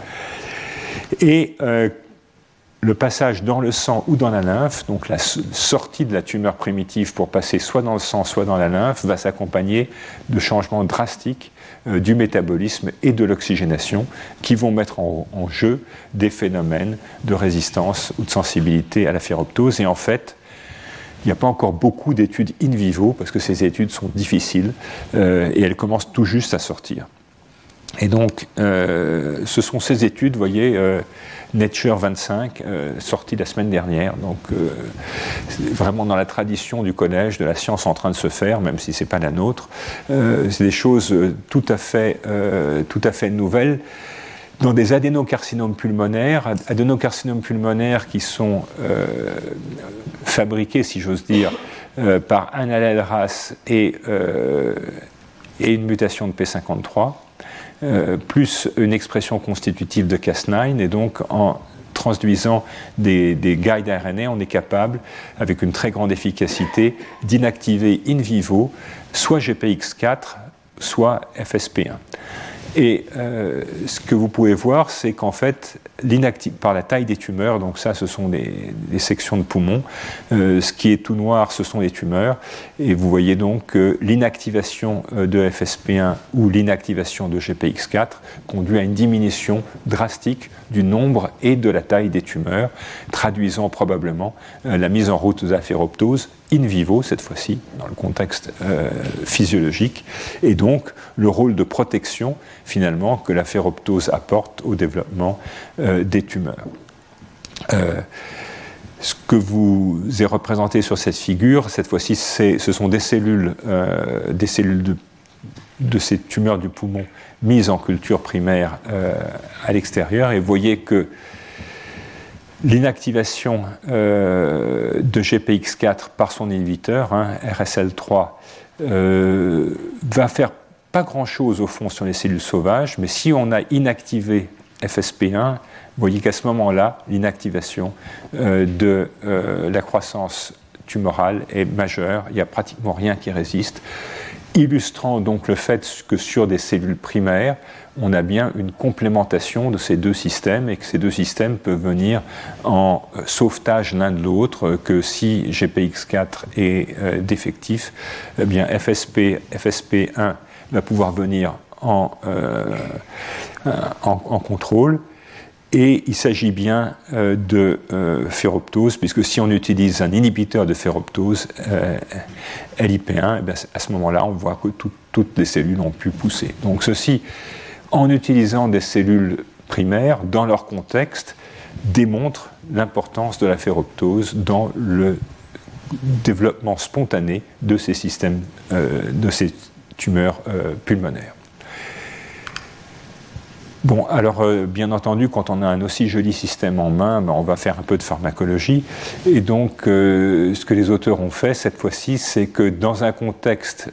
Speaker 2: Et le passage dans le sang ou dans la lymphe, donc la sortie de la tumeur primitive pour passer soit dans le sang, soit dans la lymphe, va s'accompagner de changements drastiques du métabolisme et de l'oxygénation qui vont mettre en jeu des phénomènes de résistance ou de sensibilité à la phéroptose. Et en fait, il n'y a pas encore beaucoup d'études in vivo, parce que ces études sont difficiles et elles commencent tout juste à sortir. Et donc, ce sont ces études, vous voyez, Nature 25, sortie la semaine dernière, donc c'est vraiment dans la tradition du collège, de la science en train de se faire, même si ce n'est pas la nôtre. C'est des choses tout à fait nouvelles. Dans des adénocarcinomes pulmonaires qui sont fabriqués, si j'ose dire, par un allèle RAS et une mutation de P53, plus une expression constitutive de Cas9, et donc en transduisant des guides RNA, on est capable, avec une très grande efficacité, d'inactiver in vivo soit GPX4, soit FSP1. Et ce que vous pouvez voir, c'est qu'en fait, par la taille des tumeurs, donc ça, ce sont des sections de poumons, ce qui est tout noir, ce sont les tumeurs, et vous voyez donc que l'inactivation de FSP1 ou l'inactivation de GPX4 conduit à une diminution drastique du nombre et de la taille des tumeurs, traduisant probablement la mise en route de la phéroptose in vivo, cette fois-ci, dans le contexte physiologique, et donc le rôle de protection, finalement, que la phéroptose apporte au développement des tumeurs. Ce que vous est représenté sur cette figure, cette fois-ci, ce sont des cellules de ces tumeurs du poumon mises en culture primaire à l'extérieur, et vous voyez que l'inactivation de GPX4 par son inhibiteur, RSL3, va faire pas grand-chose au fond sur les cellules sauvages, mais si on a inactivé FSP1, vous voyez qu'à ce moment-là, l'inactivation de la croissance tumorale est majeure, il n'y a pratiquement rien qui résiste, illustrant donc le fait que sur des cellules primaires, on a bien une complémentation de ces deux systèmes et que ces deux systèmes peuvent venir en sauvetage l'un de l'autre, que si GPX4 est défectif, eh bien FSP1 va pouvoir venir en contrôle. Et il s'agit bien de ferroptose, puisque si on utilise un inhibiteur de ferroptose, LIP1, à ce moment-là, on voit que toutes les cellules ont pu pousser. Donc ceci, en utilisant des cellules primaires, dans leur contexte, démontre l'importance de la ferroptose dans le développement spontané de ces systèmes, de ces tumeurs pulmonaires. Bon, alors bien entendu, quand on a un aussi joli système en main, on va faire un peu de pharmacologie. Et donc, ce que les auteurs ont fait cette fois-ci, c'est que dans un contexte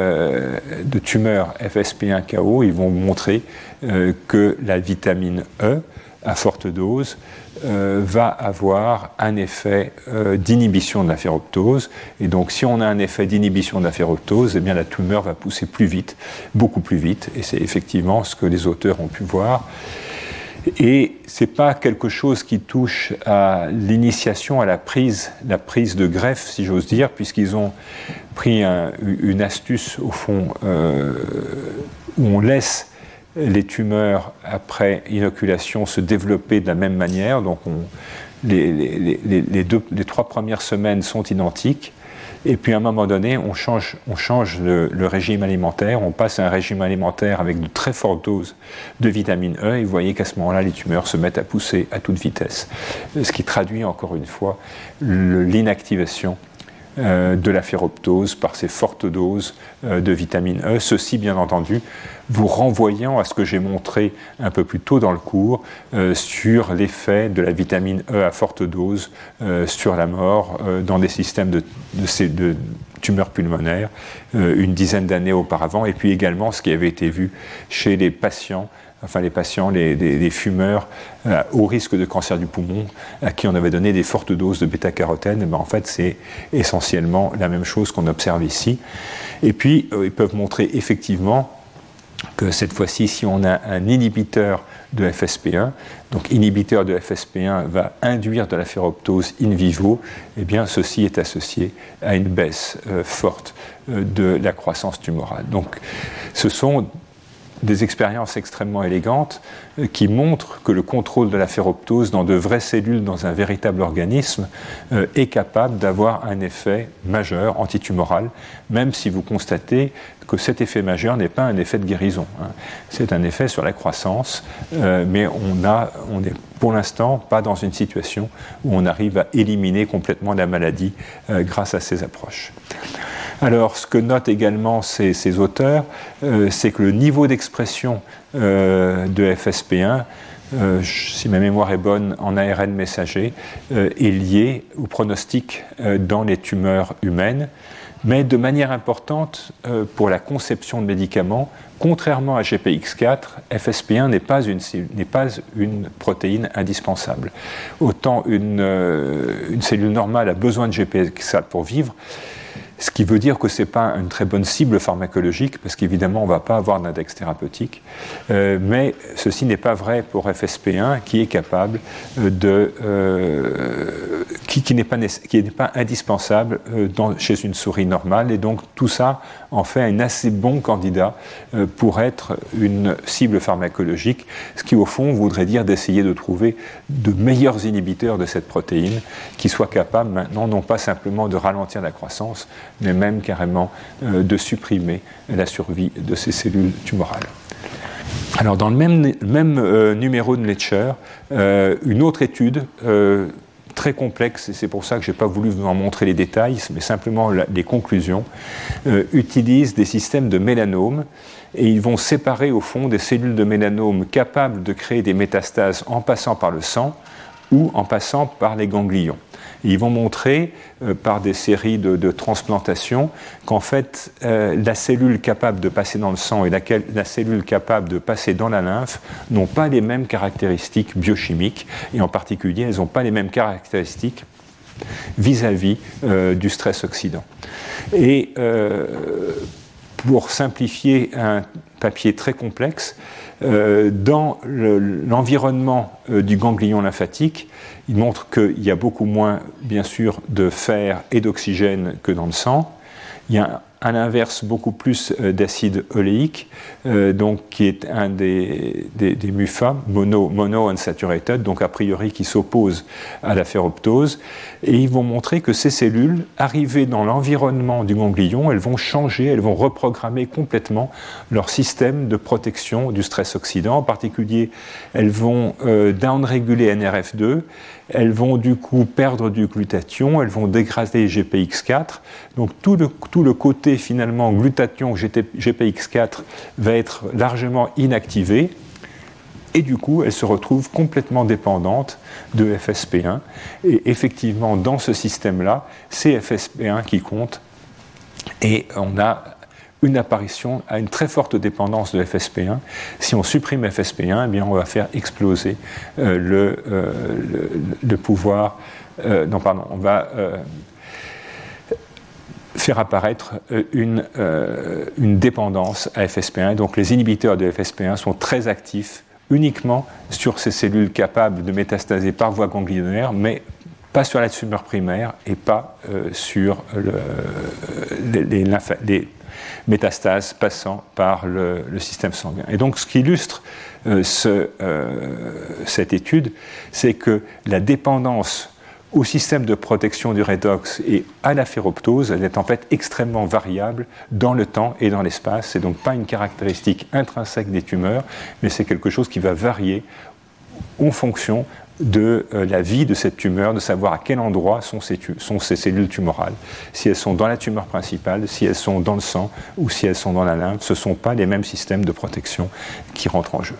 Speaker 2: de tumeur FSP1-KO, ils vont montrer que la vitamine E, à forte dose, va avoir un effet d'inhibition de la ferroptose. Et donc, si on a un effet d'inhibition de la ferroptose, eh bien, la tumeur va pousser plus vite, beaucoup plus vite. Et c'est effectivement ce que les auteurs ont pu voir. Et ce n'est pas quelque chose qui touche à l'initiation, à la prise de greffe, si j'ose dire, puisqu'ils ont pris une astuce, au fond, où on laisse les tumeurs, après inoculation, se développer de la même manière. Donc, les 3 premières semaines sont identiques. Et puis, à un moment donné, on change le régime alimentaire. On passe à un régime alimentaire avec de très fortes doses de vitamine E. Et vous voyez qu'à ce moment-là, les tumeurs se mettent à pousser à toute vitesse. Ce qui traduit, encore une fois, l'inactivation de la ferroptose par ces fortes doses de vitamine E. Ceci, bien entendu, vous renvoyant à ce que j'ai montré un peu plus tôt dans le cours sur l'effet de la vitamine E à forte dose sur la mort dans des systèmes de tumeurs pulmonaires une dizaine d'années auparavant, et puis également ce qui avait été vu chez les patients, les fumeurs au risque de cancer du poumon, à qui on avait donné des fortes doses de bêta-carotène. En fait, c'est essentiellement la même chose qu'on observe ici. Et puis, ils peuvent montrer effectivement que cette fois-ci, si on a un inhibiteur de FSP1, donc inhibiteur de FSP1 va induire de la ferroptose in vivo, eh bien, ceci est associé à une baisse forte de la croissance tumorale. Donc, ce sont des expériences extrêmement élégantes qui montrent que le contrôle de la ferroptose dans de vraies cellules, dans un véritable organisme, est capable d'avoir un effet majeur antitumoral, même si vous constatez que cet effet majeur n'est pas un effet de guérison. C'est un effet sur la croissance, mais on n'est pour l'instant pas dans une situation où on arrive à éliminer complètement la maladie grâce à ces approches. Alors, ce que notent également ces auteurs, c'est que le niveau d'expression de FSP1, si ma mémoire est bonne, en ARN messager, est lié au pronostic dans les tumeurs humaines, mais de manière importante pour la conception de médicaments, contrairement à GPX4, FSP1 n'est pas une protéine indispensable. Autant une cellule normale a besoin de GPX4 pour vivre, ce qui veut dire que ce n'est pas une très bonne cible pharmacologique, parce qu'évidemment, on ne va pas avoir d'index thérapeutique. Mais ceci n'est pas vrai pour FSP1, qui est capable qui n'est pas indispensable chez une souris normale. Et donc, tout ça en fait un assez bon candidat pour être une cible pharmacologique, ce qui, au fond, voudrait dire d'essayer de trouver de meilleurs inhibiteurs de cette protéine qui soient capables maintenant, non pas simplement de ralentir la croissance, mais même carrément de supprimer la survie de ces cellules tumorales. Alors, dans le même numéro de Nature, une autre étude très complexe, et c'est pour ça que je n'ai pas voulu vous en montrer les détails, mais simplement les conclusions, utilise des systèmes de mélanome, et ils vont séparer au fond des cellules de mélanome capables de créer des métastases en passant par le sang ou en passant par les ganglions. Et ils vont montrer par des séries de transplantations qu'en fait la cellule capable de passer dans le sang et la cellule capable de passer dans la lymphe n'ont pas les mêmes caractéristiques biochimiques, et en particulier elles n'ont pas les mêmes caractéristiques vis-à-vis du stress oxydant. Et pour simplifier un papier très complexe, dans l'environnement du ganglion lymphatique, il montre qu'il y a beaucoup moins, bien sûr, de fer et d'oxygène que dans le sang. Il y a à l'inverse beaucoup plus d'acide oléique, donc qui est un des MUFA, mono-unsaturated, donc a priori qui s'oppose à la ferroptose. Et ils vont montrer que ces cellules, arrivées dans l'environnement du ganglion, elles vont changer, elles vont reprogrammer complètement leur système de protection du stress oxydant. En particulier, elles vont downréguler NRF2, elles vont du coup perdre du glutathion, elles vont dégrader GPX4. Donc tout le côté finalement glutathion GPX4 va être largement inactivé. Et du coup, elles se retrouvent complètement dépendantes de FSP1. Et effectivement, dans ce système-là, c'est FSP1 qui compte. Et on a une apparition à une très forte dépendance de FSP1. Si on supprime FSP1, eh bien on va faire exploser le pouvoir. On va faire apparaître une dépendance à FSP1. Donc les inhibiteurs de FSP1 sont très actifs uniquement sur ces cellules capables de métastaser par voie ganglionnaire, mais pas sur la tumeur primaire et pas sur les métastases passant par le système sanguin. Et donc ce qui illustre cette étude, c'est que la dépendance au système de protection du redox et à la ferroptose, elle est en fait extrêmement variable dans le temps et dans l'espace. C'est donc pas une caractéristique intrinsèque des tumeurs, mais c'est quelque chose qui va varier en fonction de la vie de cette tumeur, de savoir à quel endroit sont ces cellules tumorales. Si elles sont dans la tumeur principale, si elles sont dans le sang ou si elles sont dans la lymphe, ce ne sont pas les mêmes systèmes de protection qui rentrent en jeu.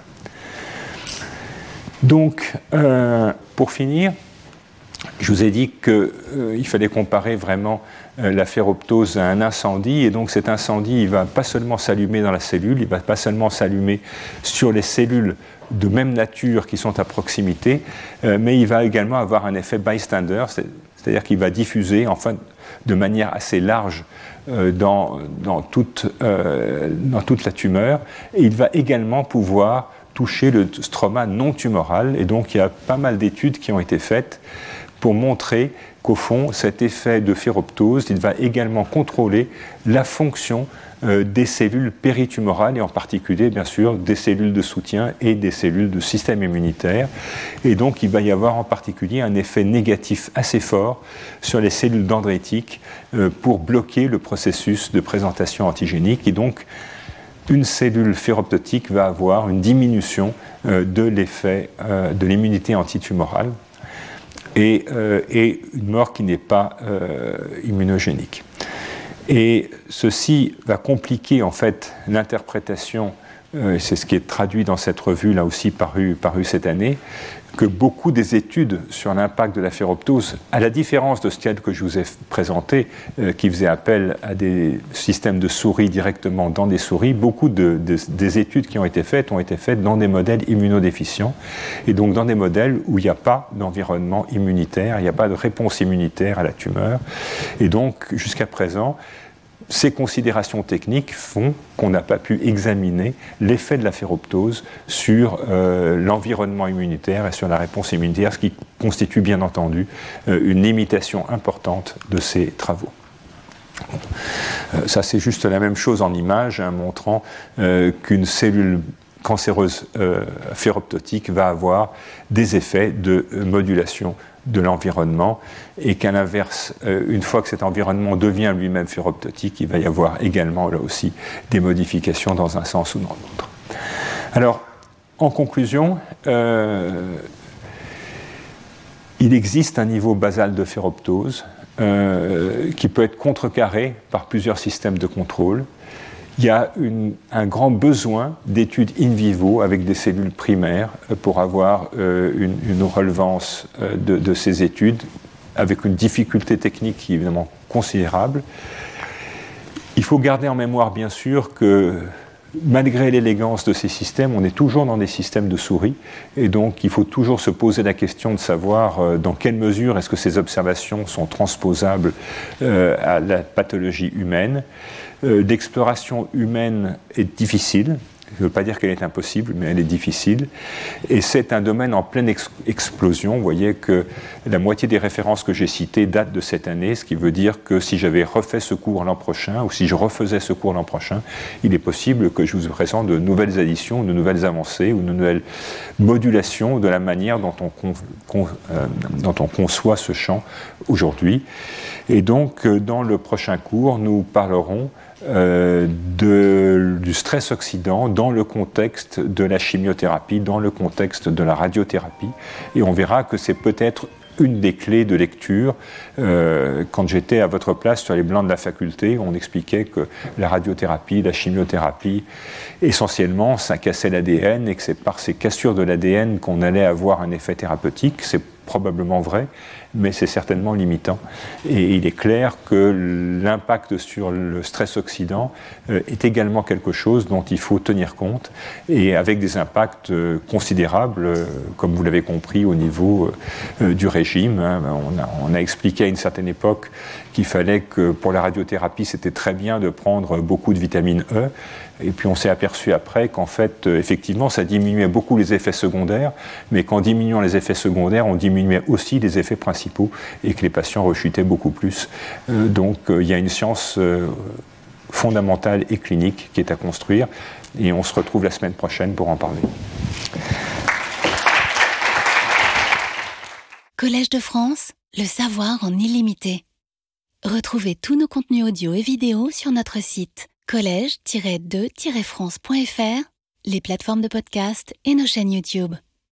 Speaker 2: Donc, pour finir, je vous ai dit qu'il fallait comparer vraiment la ferroptose à un incendie, et donc cet incendie, il ne va pas seulement s'allumer dans la cellule, il ne va pas seulement s'allumer sur les cellules de même nature qui sont à proximité, mais il va également avoir un effet bystander, c'est-à-dire qu'il va diffuser enfin, de manière assez large dans toute la tumeur, et il va également pouvoir toucher le stroma non tumoral, et donc il y a pas mal d'études qui ont été faites pour montrer qu'au fond, cet effet de ferroptose, il va également contrôler la fonction des cellules péritumorales, et en particulier, bien sûr, des cellules de soutien et des cellules de système immunitaire. Et donc, il va y avoir en particulier un effet négatif assez fort sur les cellules dendritiques pour bloquer le processus de présentation antigénique. Et donc, une cellule ferroptotique va avoir une diminution de l'effet de l'immunité antitumorale et une mort qui n'est pas immunogénique. Et ceci va compliquer en fait l'interprétation, c'est ce qui est traduit dans cette revue là aussi parue cette année, que beaucoup des études sur l'impact de la ferroptose, à la différence de celle que je vous ai présentée, qui faisait appel à des systèmes de souris directement dans des souris, beaucoup des études qui ont été faites dans des modèles immunodéficients, et donc dans des modèles où il n'y a pas d'environnement immunitaire, il n'y a pas de réponse immunitaire à la tumeur, et donc jusqu'à présent, ces considérations techniques font qu'on n'a pas pu examiner l'effet de la ferroptose sur l'environnement immunitaire et sur la réponse immunitaire, ce qui constitue bien entendu une limitation importante de ces travaux. Ça, c'est juste la même chose en image, hein, montrant qu'une cellule cancéreuse ferroptotique va avoir des effets de modulation de l'environnement, et qu'à l'inverse, une fois que cet environnement devient lui-même ferroptotique, il va y avoir également là aussi des modifications dans un sens ou dans l'autre. Alors, en conclusion, il existe un niveau basal de ferroptose qui peut être contrecarré par plusieurs systèmes de contrôle. Il y a un grand besoin d'études in vivo avec des cellules primaires pour avoir une relevance de ces études, avec une difficulté technique qui est évidemment considérable. Il faut garder en mémoire, bien sûr, que malgré l'élégance de ces systèmes, on est toujours dans des systèmes de souris, et donc il faut toujours se poser la question de savoir dans quelle mesure est-ce que ces observations sont transposables à la pathologie humaine. L'exploration humaine est difficile. Je ne veux pas dire qu'elle est impossible, mais elle est difficile. Et c'est un domaine en pleine explosion. Vous voyez que la moitié des références que j'ai citées datent de cette année, ce qui veut dire que si j'avais refait ce cours l'an prochain, ou si je refaisais ce cours l'an prochain, il est possible que je vous présente de nouvelles additions, de nouvelles avancées, ou de nouvelles modulations de la manière dont on conçoit ce champ aujourd'hui. Et donc, dans le prochain cours, nous parlerons du stress oxydant dans le contexte de la chimiothérapie, dans le contexte de la radiothérapie. Et on verra que c'est peut-être une des clés de lecture. Quand j'étais à votre place sur les blancs de la faculté, on expliquait que la radiothérapie, la chimiothérapie, essentiellement, ça cassait l'ADN et que c'est par ces cassures de l'ADN qu'on allait avoir un effet thérapeutique. C'est probablement vrai, mais c'est certainement limitant. Et il est clair que l'impact sur le stress oxydant est également quelque chose dont il faut tenir compte, et avec des impacts considérables, comme vous l'avez compris, au niveau du régime. On a expliqué à une certaine époque qu'il fallait que pour la radiothérapie, c'était très bien de prendre beaucoup de vitamine E, et puis on s'est aperçu après qu'en fait, effectivement, ça diminuait beaucoup les effets secondaires, mais qu'en diminuant les effets secondaires, on diminuait aussi les effets principaux, et que les patients rechutaient beaucoup plus. Donc il y a une science fondamentale et clinique qui est à construire, et on se retrouve la semaine prochaine pour en parler.
Speaker 1: Collège de France, le savoir en illimité. Retrouvez tous nos contenus audio et vidéo sur notre site collège-2-france.fr, les plateformes de podcast et nos chaînes YouTube.